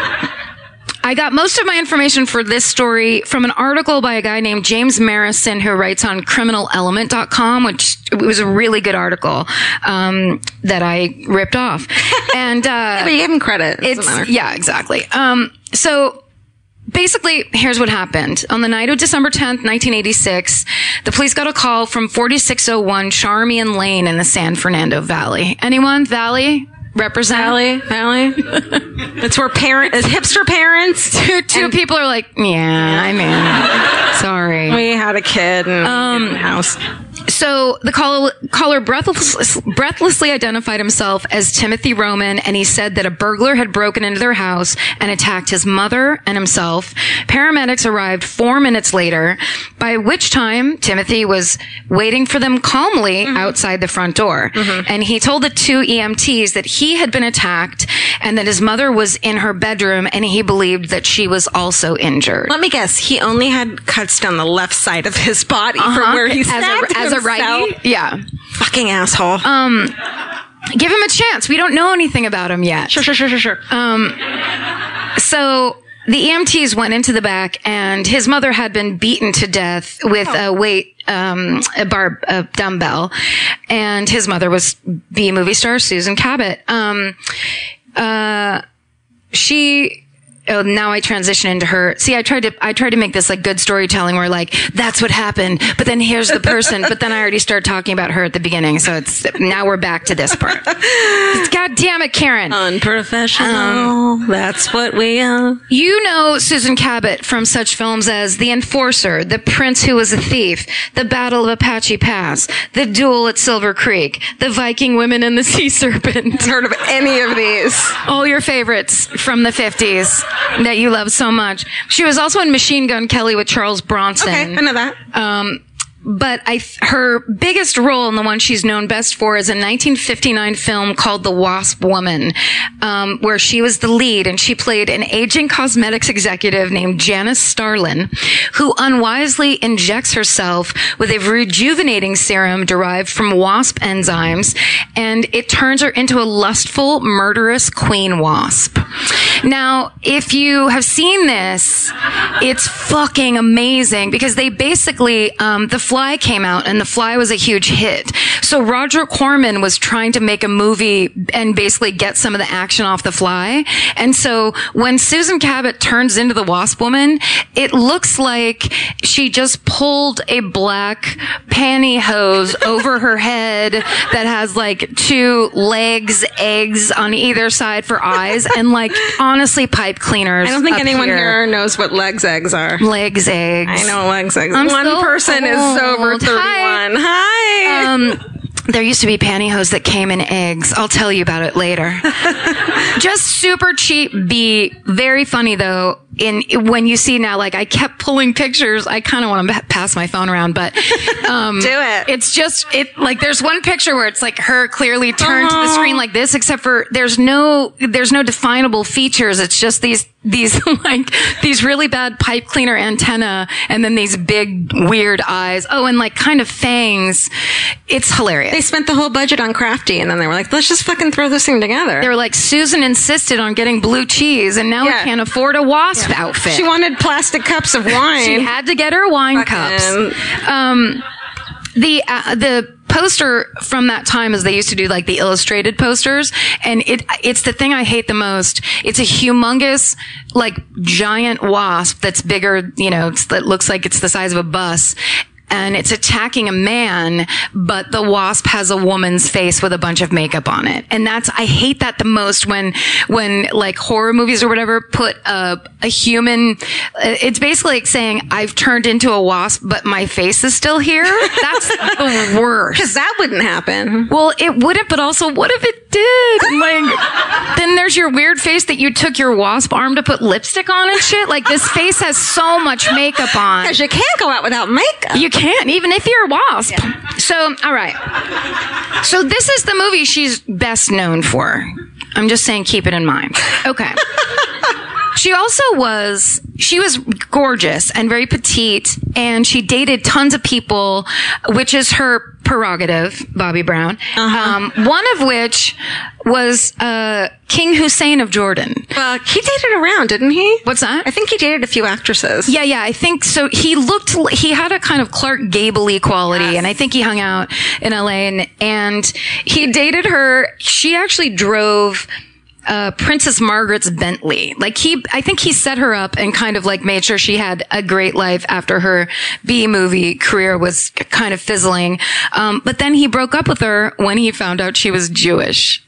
I got most of my information for this story from an article by a guy named James Marison, who writes on criminal element dot com, which was a really good article, um, that I ripped off. And, uh, But you gave him credit. It doesn't it's, matter. yeah, exactly. Um, so basically, here's what happened. On the night of December tenth, nineteen eighty-six, the police got a call from forty-six oh one Charmian Lane in the San Fernando Valley. Anyone? Valley? Represent? Valley, Valley. It's where parent, it's hipster parents. Two, two people are like, yeah, I'm in. Sorry. We had a kid and Um, in the house. So the call, caller breathless, breathlessly identified himself as Timothy Roman, and he said that a burglar had broken into their house and attacked his mother and himself. Paramedics arrived four minutes later, by which time Timothy was waiting for them calmly outside the front door. And he told the two E M Ts that he had been attacked and that his mother was in her bedroom, and he believed that she was also injured. Let me guess. He only had cuts down the left side of his body from Uh-huh. where he as stabbed a, as a himself. righty? Yeah. Fucking asshole. Um, give him a chance. We don't know anything about him yet. sure, sure, sure, sure, sure. Um, so the E M Ts went into the back, and his mother had been beaten to death with a weight, um, a bar, a dumbbell, and his mother was B movie star Susan Cabot. Um, uh, she. Oh, now I transition into her. See, I tried to, I tried to make this like good storytelling where like, that's what happened, but then here's the person, but then I already started talking about her at the beginning. So it's, now we're back to this part. God damn it, Karen. Unprofessional. Um, That's what we are. You know Susan Cabot from such films as The Enforcer, The Prince Who Was a Thief, The Battle of Apache Pass, The Duel at Silver Creek, The Viking Women and the Sea Serpent. Heard of any of these? All your favorites from the fifties that you love so much. She was also in Machine Gun Kelly with Charles Bronson. Okay, I know that. Um, but I, her biggest role, and the one she's known best for, is a nineteen fifty-nine film called The Wasp Woman, um, where she was the lead, and she played an aging cosmetics executive named Janice Starlin, who unwisely injects herself with a rejuvenating serum derived from wasp enzymes, and it turns her into a lustful, murderous queen wasp. Now, if you have seen this, it's fucking amazing, because they basically, um, The Fly came out, and The Fly was a huge hit. So Roger Corman was trying to make a movie and basically get some of the action off The Fly. And so when Susan Cabot turns into the Wasp Woman, it looks like she just pulled a black pantyhose over her head that has like two legs, eggs on either side for eyes, and like honestly pipe cleaners. I don't think up anyone here. here knows what legs eggs are. Legs, eggs. I know legs eggs. I'm One so person is over old. thirty-one. Hi. Um, there used to be pantyhose that came in eggs. I'll tell you about it later. Just super cheap B. Very funny though. In when you see now, like I kept pulling pictures. I kind of want to pass my phone around, but um, Do it. It's just it like there's one picture where it's like her clearly turned to the screen like this, except for there's no there's no definable features. It's just these these like these really bad pipe cleaner antenna, and then these big weird eyes. Oh, and like kind of fangs. It's hilarious. They spent the whole budget on Crafty, and then they were like, let's just fucking throw this thing together. They were like, Susan insisted on getting blue cheese, and now Yeah. we can't afford a wasp outfit. She wanted plastic cups of wine. She had to get her wine cups. Um, the uh, the poster from that time is they used to do like the illustrated posters, and it it's the thing I hate the most. It's a humongous, like giant wasp that's bigger, you know, it's, that looks like it's the size of a bus. And it's attacking a man, but the wasp has a woman's face with a bunch of makeup on it. And that's, I hate that the most when, when like horror movies or whatever put a, a human, it's basically like saying, I've turned into a wasp, but my face is still here. That's the worst. Because that wouldn't happen. Well, it wouldn't, but also what if it did? Like, then there's your weird face that you took your wasp arm to put lipstick on and shit. Like this face has so much makeup on. Because you can't go out without makeup. You can't, even if you're a wasp. Yeah. So, all right. So this is the movie she's best known for. I'm just saying, keep it in mind. Okay. She also was, she was gorgeous and very petite, and she dated tons of people, which is her prerogative, Bobby Brown. Uh-huh. Um, one of which was uh, King Hussein of Jordan. Uh, he dated around, didn't he? What's that? I think he dated a few actresses. Yeah, yeah, I think so. He looked, he had a kind of Clark Gable-y quality, yes. And I think he hung out in L A, and, and he dated her. She actually drove Uh, Princess Margaret's Bentley. Like he, I think he set her up and kind of like made sure she had a great life after her B-movie career was kind of fizzling. Um, but then he broke up with her when he found out she was Jewish.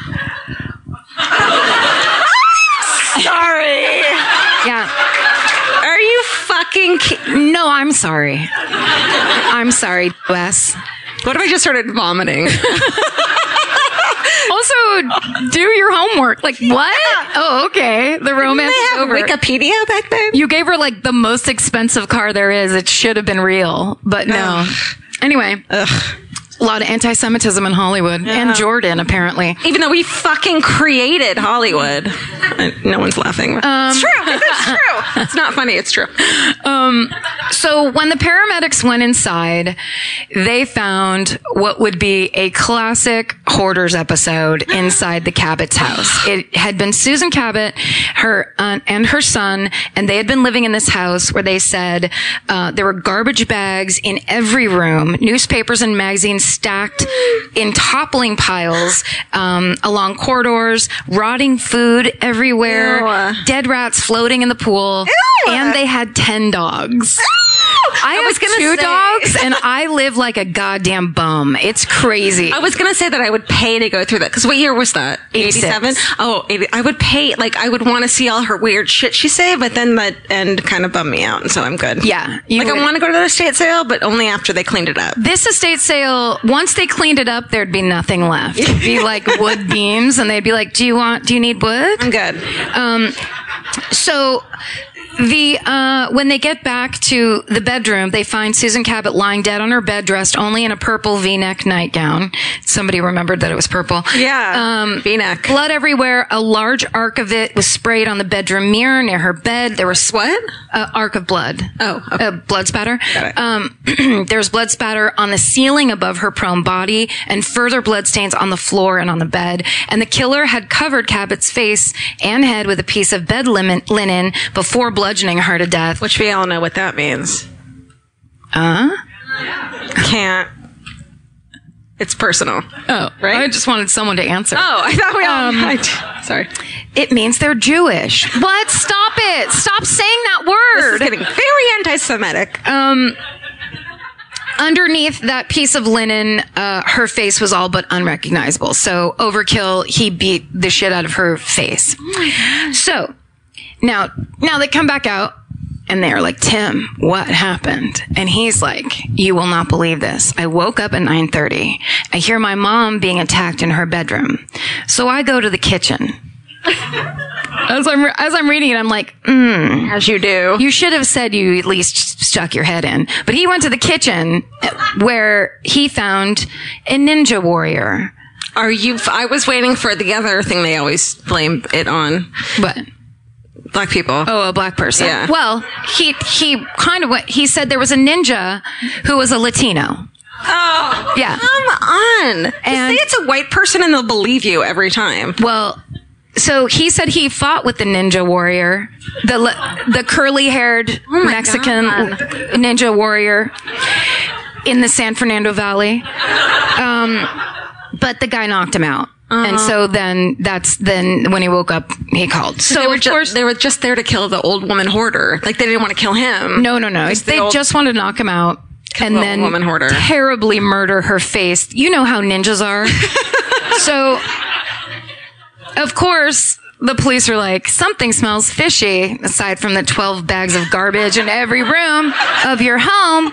Sorry. Yeah. Are you fucking ki- No, I'm sorry. I'm sorry, Wes. What if I just started vomiting? Also, do your homework. Like, what? Oh, okay. The romance Didn't is they have over. Wikipedia back then? You gave her like the most expensive car there is. It should have been real, but no. Ugh. Anyway, Ugh. a lot of anti-Semitism in Hollywood Yeah. and Jordan, apparently. Even though we fucking created Hollywood. Uh, No one's laughing. Um, it's true. It's true. It's not funny. It's true. Um, so when the paramedics went inside, they found what would be a classic Hoarders episode inside the Cabot's house. It had been Susan Cabot, her aunt, and her son, and they had been living in this house where they said uh, there were garbage bags in every room, newspapers and magazines stacked in toppling piles um, along corridors, rotting food everywhere, Ew. dead rats floating in the pool, Ew. and they had ten dogs. I, I was have gonna two say- dogs, and I live like a goddamn bum. It's crazy. I was going to say that I would pay to go through that. Because what year was that? eighty-seven? Oh, eighty I would pay, like, I would want to see all her weird shit she say, but then that end kind of bummed me out, and so I'm good. Yeah, you Like, would- I want to go to the estate sale, but only after they cleaned it up. This estate sale, once they cleaned it up, there'd be nothing left. It'd be like wood beams, and they'd be like, do you want, do you need wood? I'm good. Um, so The uh, when they get back to the bedroom, they find Susan Cabot lying dead on her bed, dressed only in a purple V-neck nightgown. Somebody remembered that it was purple. Yeah, um, V-neck. Blood everywhere. A large arc of it was sprayed on the bedroom mirror near her bed. There was What? Uh, arc of blood. Oh, okay. Uh, blood spatter. Got it. Um, there was blood spatter on the ceiling above her prone body, and further blood stains on the floor and on the bed. And the killer had covered Cabot's face and head with a piece of bed linen, linen before bludgeoning her to death. Which we all know what that means. Uh? Can't. It's personal. Oh, right? I just wanted someone to answer. Oh, I thought we all. Um, I, sorry. It means they're Jewish. What? Stop it. Stop saying that This word. is getting very anti-Semitic. Um, underneath that piece of linen, uh, her face was all but unrecognizable. So overkill, he beat the shit out of her face. So now, now they come back out and they're like, Tim, what happened? And he's like, you will not believe this. I woke up at nine thirty. I hear my mom being attacked in her bedroom. So I go to the kitchen. As I'm, as I'm reading it, I'm like, mm, As you do. you should have said you at least stuck your head in. But he went to the kitchen where he found a ninja warrior. Are you? I was waiting for the other thing they always blame it on. But Black people. oh, a black person. Yeah. Well, he he kind of went. He said there was a ninja who was a Latino. Oh. Yeah. Come on. Just And- say it's a white person and they'll believe you every time. Well, so he said he fought with the ninja warrior, the le- the curly haired Oh my Mexican God. ninja warrior in the San Fernando Valley. Um, but the guy knocked him out. And so then that's then when he woke up, he called. So they were, of ju- course, they were just there to kill the old woman hoarder. Like they didn't want to kill him. no, no, no. Just the They old- just wanted to knock him out and the then woman hoarder. terribly murder her face. You know how ninjas are. So, of course, the police are like, something smells fishy, aside from the twelve bags of garbage in every room of your home.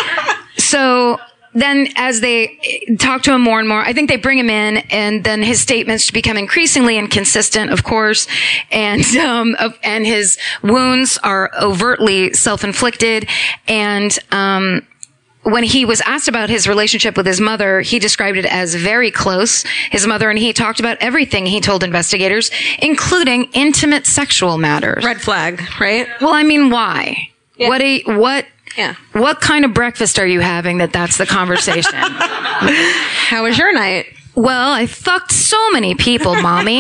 So then as they talk to him more and more, I think they bring him in, and then his statements become increasingly inconsistent, of course, and um, of- and his wounds are overtly self-inflicted, and um, when he was asked about his relationship with his mother, he described it as very close. His mother and he talked about everything, he told investigators, including intimate sexual matters. Red flag, right? Well, I mean, why? Yeah. What? A, what? Yeah. What kind of breakfast are you having that that's the conversation? How was your night? Well, I fucked so many people, mommy.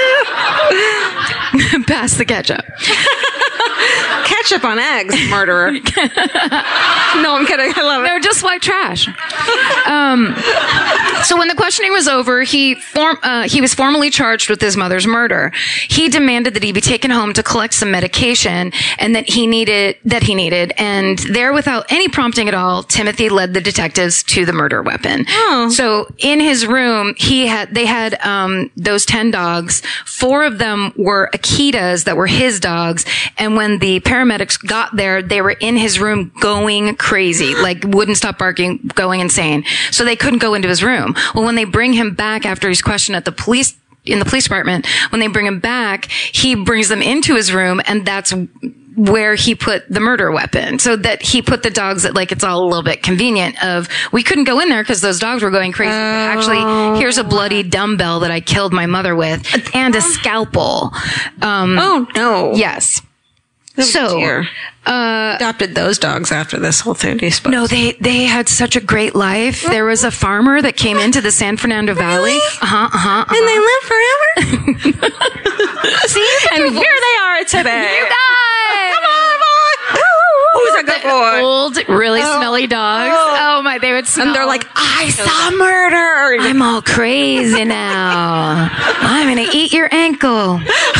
Pass the ketchup. Ketchup on eggs, murderer. No, I'm kidding. I love it. They're just white trash. Um, so when the questioning was over, he form, uh, he was formally charged with his mother's murder. He demanded that he be taken home to collect some medication and that he needed, that he needed. And there, without any prompting at all, Timothy led the detectives to the murder weapon. Oh. So in his room, he had, they had, um, those ten dogs. Four of them were Akitas that were his dogs. And when the paramedics got there, they were in his room going crazy, like wouldn't stop barking, going insane. So they couldn't go into his room. Well, when they bring him back after he's questioned at the police, in the police department, when they bring him back, he brings them into his room, and that's where he put the murder weapon. So that he put the dogs at, like, it's all a little bit convenient of, we couldn't go in there because those dogs were going crazy. But actually, here's a bloody dumbbell that I killed my mother with and a scalpel. Um, Oh, no. yes. Oh, So, dear. uh, Adopted those dogs after this whole thing, do you suppose? no, they, they had such a great life. There was a farmer that came into the San Fernando Valley. Uh-huh, uh-huh, uh-huh. And they live forever? See? And here they are today. You guys! Come on, boy! Who's a good boy? Old, really smelly dogs. Oh, my, they would smell. And they're like, I saw murder. I'm all crazy now. I'm going to eat your ankle.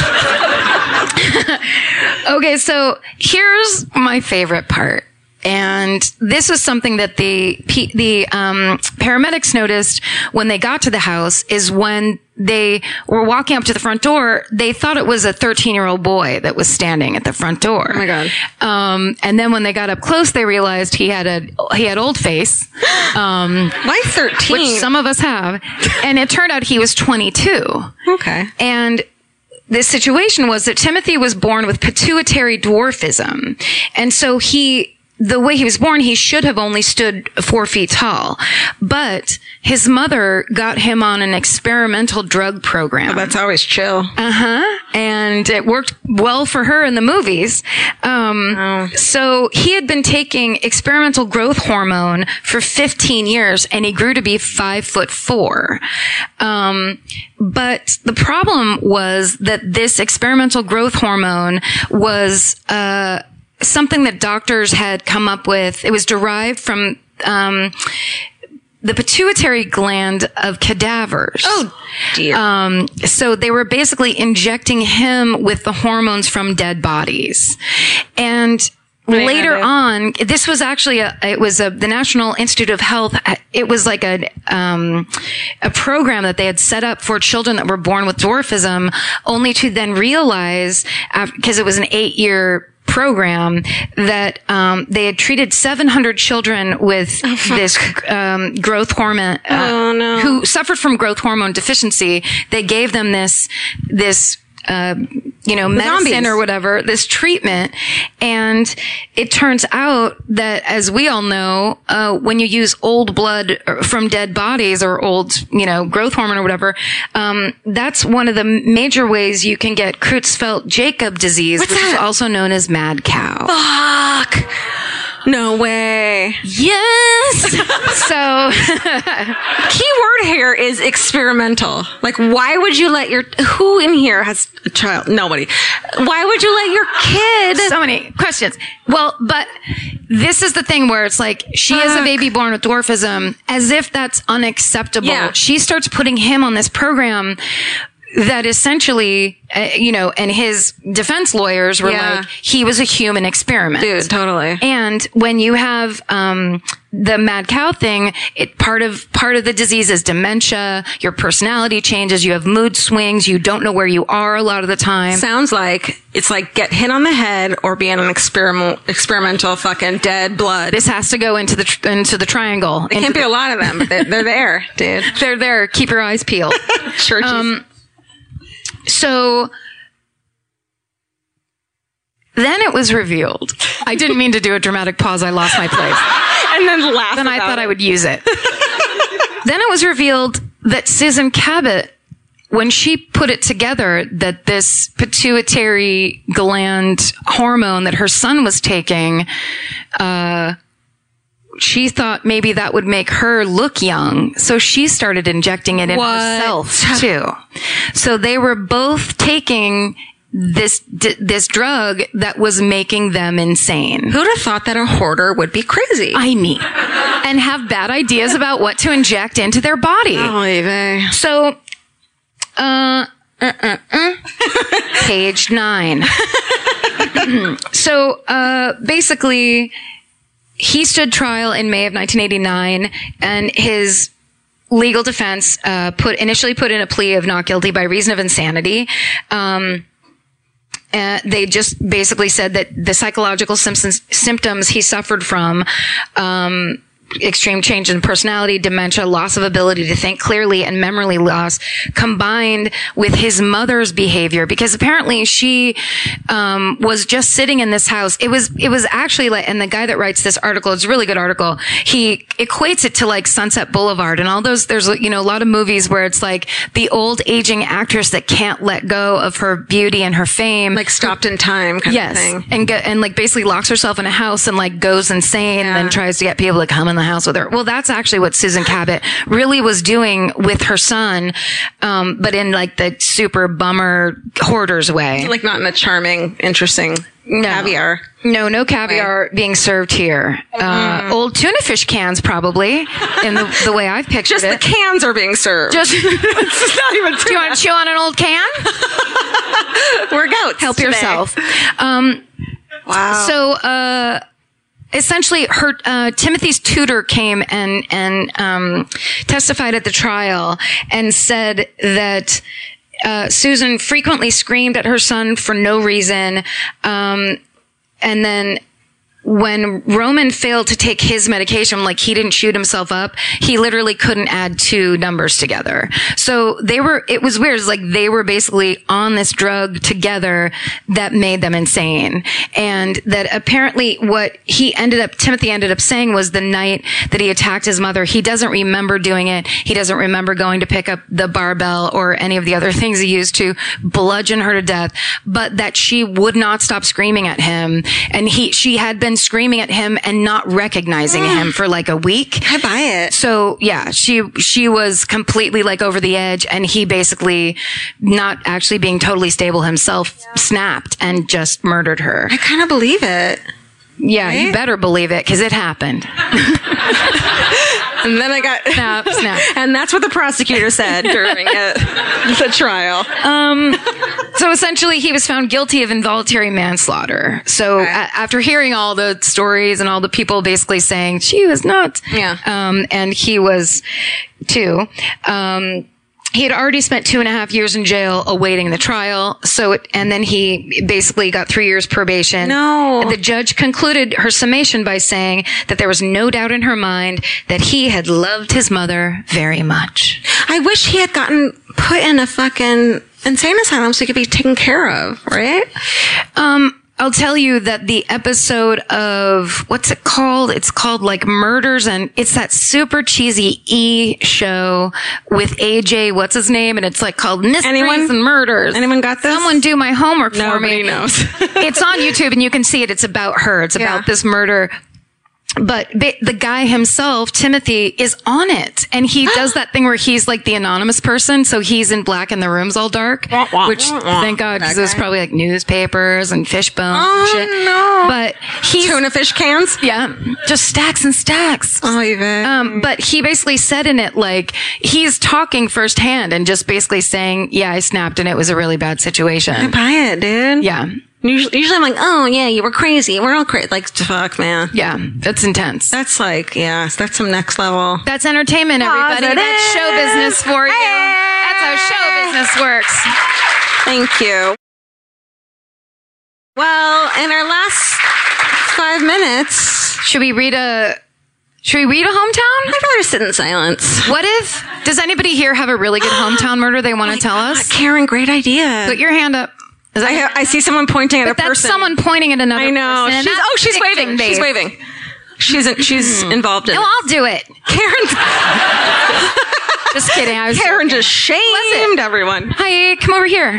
Okay, so here's my favorite part. And this was something that the the um, paramedics noticed when they got to the house, is when they were walking up to the front door, they thought it was a thirteen-year-old boy that was standing at the front door. Oh my God. Um, and then when they got up close, they realized he had a he had old face. Um, Why thirteen? which some of us have. And it turned out he was twenty-two. Okay. And this situation was that Timothy was born with pituitary dwarfism. And so he, the way he was born, he should have only stood four feet tall. But his mother got him on an experimental drug program. Oh, that's always chill. Uh-huh. And it worked well for her in the movies. Um, Oh. So he had been taking experimental growth hormone for fifteen years, and he grew to be five foot four. Um, but the problem was that this experimental growth hormone was, uh, something that doctors had come up with. It was derived from, um, the pituitary gland of cadavers. Oh, dear. Um, so they were basically injecting him with the hormones from dead bodies. And Right, later right. on, this was actually a, it was a, the National Institute of Health. It was like a, um, a program that they had set up for children that were born with dwarfism, only to then realize, because it was an eight year program, that um, they had treated seven hundred children with Oh, this um, growth hormone, uh, Oh, no. who suffered from growth hormone deficiency. They gave them this, this, uh, you know, medicine zombies. or whatever, this treatment. And it turns out that, as we all know, uh, when you use old blood from dead bodies or old, you know, growth hormone or whatever, um, that's one of the major ways you can get Creutzfeldt-Jakob disease, What's which is that? also known as mad cow. Fuck. No way. Yes. So Key word here is experimental. Like, why would you let your, who in here has a child? Nobody. Why would you let your kid? so many questions. Well, but this is the thing where it's like, she has a Fuck. baby born with dwarfism, as if that's unacceptable. Yeah. She starts putting him on this program that essentially, uh, you know, and his defense lawyers were Yeah. like, he was a human experiment. Dude, totally. And when you have, um, the mad cow thing, it part of, part of the disease is dementia. Your personality changes. You have mood swings. You don't know where you are a lot of the time. Sounds like it's like get hit on the head or be in an experiment, experimental fucking dead blood. This has to go into the, tr- into the triangle. There can't be a lot of them, but they're, they're there, dude. They're there. Keep your eyes peeled. Churches. Um, so then it was revealed. I didn't mean to do a dramatic pause. I lost my place. and then laugh Then I about thought it. I would use it. Then it was revealed that Susan Cabot, when she put it together, that this pituitary gland hormone that her son was taking, uh, she thought maybe that would make her look young. So she started injecting it in What? herself too. So they were both taking this, d- this drug that was making them insane. Who'd have thought that a hoarder would be crazy? I mean, and have bad ideas about what to inject into their body. Oy vey. So, uh, uh, uh, uh. page nine. So, uh, basically, he stood trial in May of nineteen eighty-nine, and his legal defense uh, put initially put in a plea of not guilty by reason of insanity. Um, uh, they just basically said that the psychological symptoms, symptoms he suffered from, um, extreme change in personality, dementia, loss of ability to think clearly, and memory loss, combined with his mother's behavior, because apparently she um was just sitting in this house. It was it was actually like, and the guy that writes this article, it's a really good article, he equates it to like Sunset Boulevard and all those. There's, you know, a lot of movies where it's like the old aging actress that can't let go of her beauty and her fame, Like stopped in time kind yes, of thing. and go, and like basically locks herself in a house and like goes insane, and then tries to get people to come in the house with her. Well, that's actually what Susan Cabot really was doing with her son, um, but in like the super bummer hoarder's way. Like not in a charming, interesting No. caviar. No, no caviar being served here. Uh, old tuna fish cans, probably, in the, the way I've pictured Just it. the cans are being served. Just, it's not even do you want to chew on an old can? We're goats. Help today. yourself. Um, Wow. So, uh, essentially, her uh, Timothy's tutor came and and um, testified at the trial and said that uh, Susan frequently screamed at her son for no reason, um, and then when Roman failed to take his medication, like he didn't shoot himself up, he literally couldn't add two numbers together. So they were, it was weird. It's like they were basically on this drug together that made them insane. And that apparently what he ended up, Timothy ended up saying was the night that he attacked his mother, he doesn't remember doing it. He doesn't remember going to pick up the barbell or any of the other things he used to bludgeon her to death, but that she would not stop screaming at him. And he, she had been screaming at him and not recognizing him for like a week. I buy it. So yeah, she, she was completely like over the edge, and he basically, not actually being totally stable himself, snapped and just murdered her. I kind of believe it. Yeah, right? You better believe it, because it happened. And then I got snap, snap. And that's what the prosecutor said during it, the trial. Um, so essentially, he was found guilty of involuntary manslaughter. So Okay. a- after hearing all the stories and all the people basically saying she was nuts, Yeah. um, and he was too. Um, he had already spent two and a half years in jail awaiting the trial. So, it, and then he basically got three years probation. No. And the judge concluded her summation by saying that there was no doubt in her mind that he had loved his mother very much. I wish he had gotten put in a fucking insane asylum so he could be taken care of, right? Um, I'll tell you that the episode of, what's it called? It's called like Murders, and it's that super cheesy E show with A J, what's his name? And it's like called Mysteries Anyone? and Murders. Anyone got this? Someone do my homework for Nobody me. knows. It's on YouTube and you can see it. It's about her. It's Yeah. about this murder. But ba- the guy himself, Timothy, is on it. And he does that thing where he's like the anonymous person. So he's in black and the room's all dark. Wah, wah, Which, wah, wah. thank God, because That it was guy. probably like newspapers and Fishbone Oh, and shit. no. But he's, Tuna fish cans? yeah, just stacks and stacks. Oh, Yvette. Um, but he basically said in it, like, he's talking firsthand and just basically saying, yeah, I snapped and it was a really bad situation. buy it, dude. Yeah. Usually, usually I'm like, oh, yeah, you were crazy. We're all crazy. Like, fuck, man. Yeah. That's intense. That's like, yeah, that's some next level. That's entertainment, everybody. Positive. That's show business for you. Hey. That's how show business works. Thank you. Well, in our last five minutes, Should we read a, should we read a hometown? I'd rather sit in silence. What if, does anybody here have a really good hometown murder they want to tell us? Karen, great idea. Put your hand up. Is that I, ha- I see someone pointing at but a that's person. someone pointing at another I know. person. and She's, that's oh, she's fiction, waving. babe. She's waving. She's in, she's involved in No, it. I'll do it. Karen's Just kidding. I was Karen joking. just shamed everyone. Hi, come over here.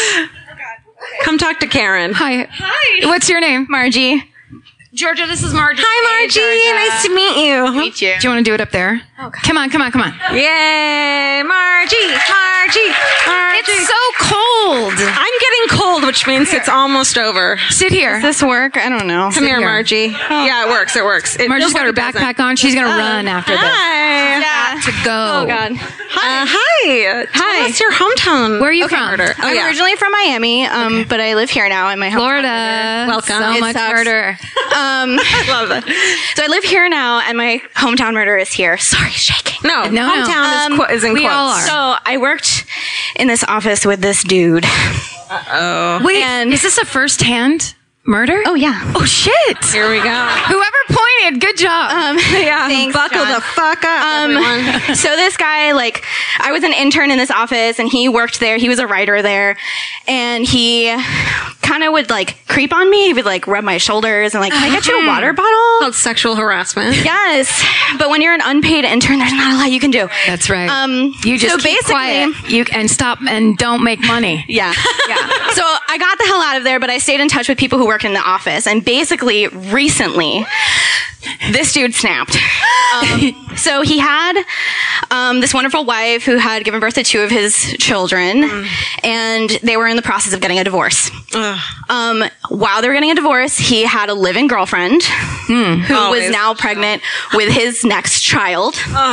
Come talk to Karen. Hi. Hi. What's your name? Margie. Georgia, this is Margie. Hi, Margie. Nice to meet you. meet you. Do you want to do it up there? Okay. Come on, come on, come on. Yay, Margie, Margie, Margie. It's so cold. I'm getting cold, which means it's almost over. Sit here. Does this work? I don't know. Come here, here. Margie. Yeah, it works. It works. It Margie's feels got her like it doesn't. backpack on. She's going to run after this. Hi. Yeah. To go. Oh God. Hi. Uh, hi. Hi. What's your hometown? Where are you Okay, from? Murder. Oh, I'm yeah. originally from Miami, um, but I live here now in my home. Florida. Welcome. So It much sucks. murder. Um, I love that. so I live here now, and my hometown murder is here. Sorry, shaking. No, No, no. hometown Um, is, qu- is in we quotes. all are. So I worked in this office with this dude. Oh. Wait, And- is this a first-hand murder? Oh yeah. Oh, shit. Here we go. Whoever pointed, good job. Um, Yeah, thanks, buckle John. the fuck up, Um, everyone. so this guy, like, I was an intern in this office, and he worked there. He was a writer there, and he kind of would like creep on me. He would like rub my shoulders and like, "Can I get you a water bottle?" Called sexual harassment. Yes, but when you're an unpaid intern, there's not a lot you can do. That's right. Um, you just so keep basically- quiet. You and stop and don't make money. Yeah, yeah. So I got the hell out of there, but I stayed in touch with people who worked in the office, and basically recently, this dude snapped. Um, so he had um, this wonderful wife who had given birth to two of his children, Mm. and they were in the process of getting a divorce. Um, while they were getting a divorce, he had a live-in girlfriend who Always. was now pregnant with his next child.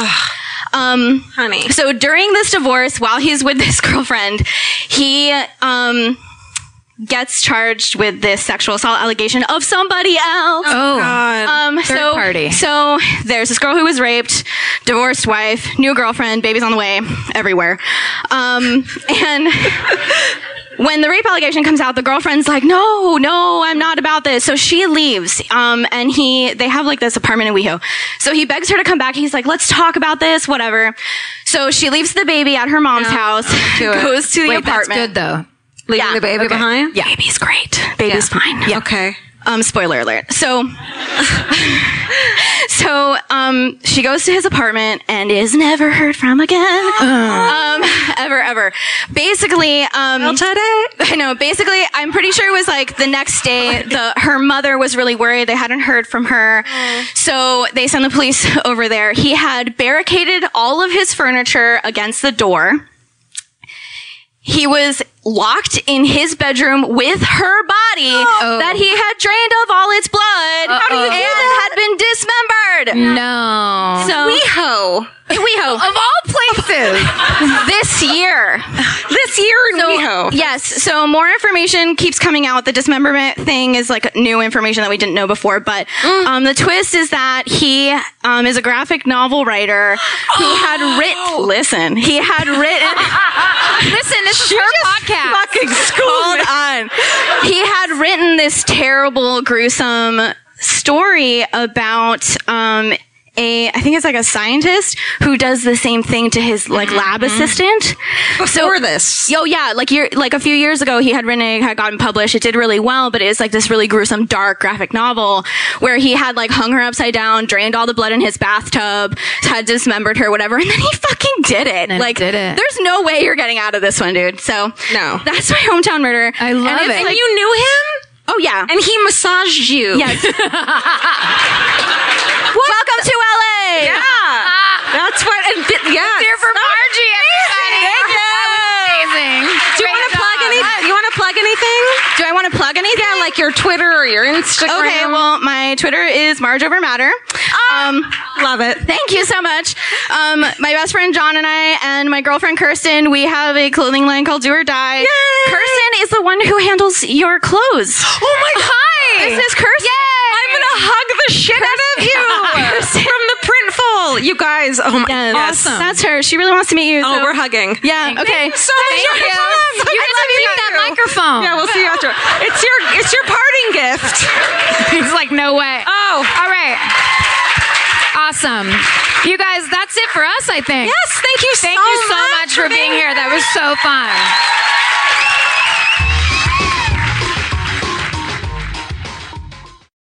Um, Honey. so during this divorce, while he's with this girlfriend, he um, gets charged with this sexual assault allegation of somebody else. Oh, God. Um, Third so, party. So there's this girl who was raped, divorced wife, new girlfriend, babies on the way, everywhere. Um, and when the rape allegation comes out, the girlfriend's like, no, no, I'm not about this. So she leaves. Um, and he, they have like this apartment in WeHo. So he begs her to come back. He's like, let's talk about this, whatever. So she leaves the baby at her mom's Yeah, house, goes to the Wait, apartment. that's good though. Leaving Yeah, the baby okay. behind? Yeah. Baby's great. Baby's Yeah. fine. Yeah. Okay. Um, spoiler alert. So, so, um, she goes to his apartment and is never heard from again. Um, ever, ever. Basically, um, I know, basically, I'm pretty sure it was like the next day, the, her mother was really worried. They hadn't heard from her. So they sent the police over there. He had barricaded all of his furniture against the door. He was locked in his bedroom with her body Oh. that he had drained of all its blood How do you do and had been dismembered. No. So WeHo. WeHo. Of all places. This year. This year in So, WeHo. yes. So more information keeps coming out. The dismemberment thing is like new information that we didn't know before. But um, the twist is that he um, is a graphic novel writer who had written. Listen, he had written. Listen, this is her podcast. Fucking Hold on. He had written this terrible, gruesome story about um, a, I think it's like a scientist who does the same thing to his like lab assistant. Before this. Yo, yeah, like year, like a few years ago, he had written it, had gotten published. It did really well, but it's like this really gruesome, dark graphic novel where he had like hung her upside down, drained all the blood in his bathtub, had dismembered her, whatever, and then he fucking did it. And like, did it. there's no way you're getting out of this one, dude. So No. that's my hometown murder. I love And it's it. like- And you knew him? oh yeah. And he massaged you. Yes. Welcome to L A. Yeah. That's what, and yeah. Here for Margie, everybody. Thank you. That was amazing. Do you want to plug anything? You want to plug anything? Do I want to plug anything? Yeah, like your Twitter or your Instagram. Okay, well, my Twitter is Marge Over Matter. Um, Love it. Thank you so much. Um, my best friend John and I and my girlfriend Kirsten, we have a clothing line called Do or Die. Yay! Kirsten is the one who handles your clothes. Oh my God. Hi! This is Kirsten. I'm gonna hug the shit out of you from the Printful. You guys, oh my, Yes, awesome. That's her. She really wants to meet you. Oh, so- we're hugging. Yeah. Okay. So Thank much you. fun. You I get love to you meet that too. microphone. Yeah, we'll see you after. It's your, it's your parting gift. He's like, no way. Oh, All right. Awesome. You guys, that's it for us, I think. yes. Thank you so Thank you so much much for being here. That was so fun.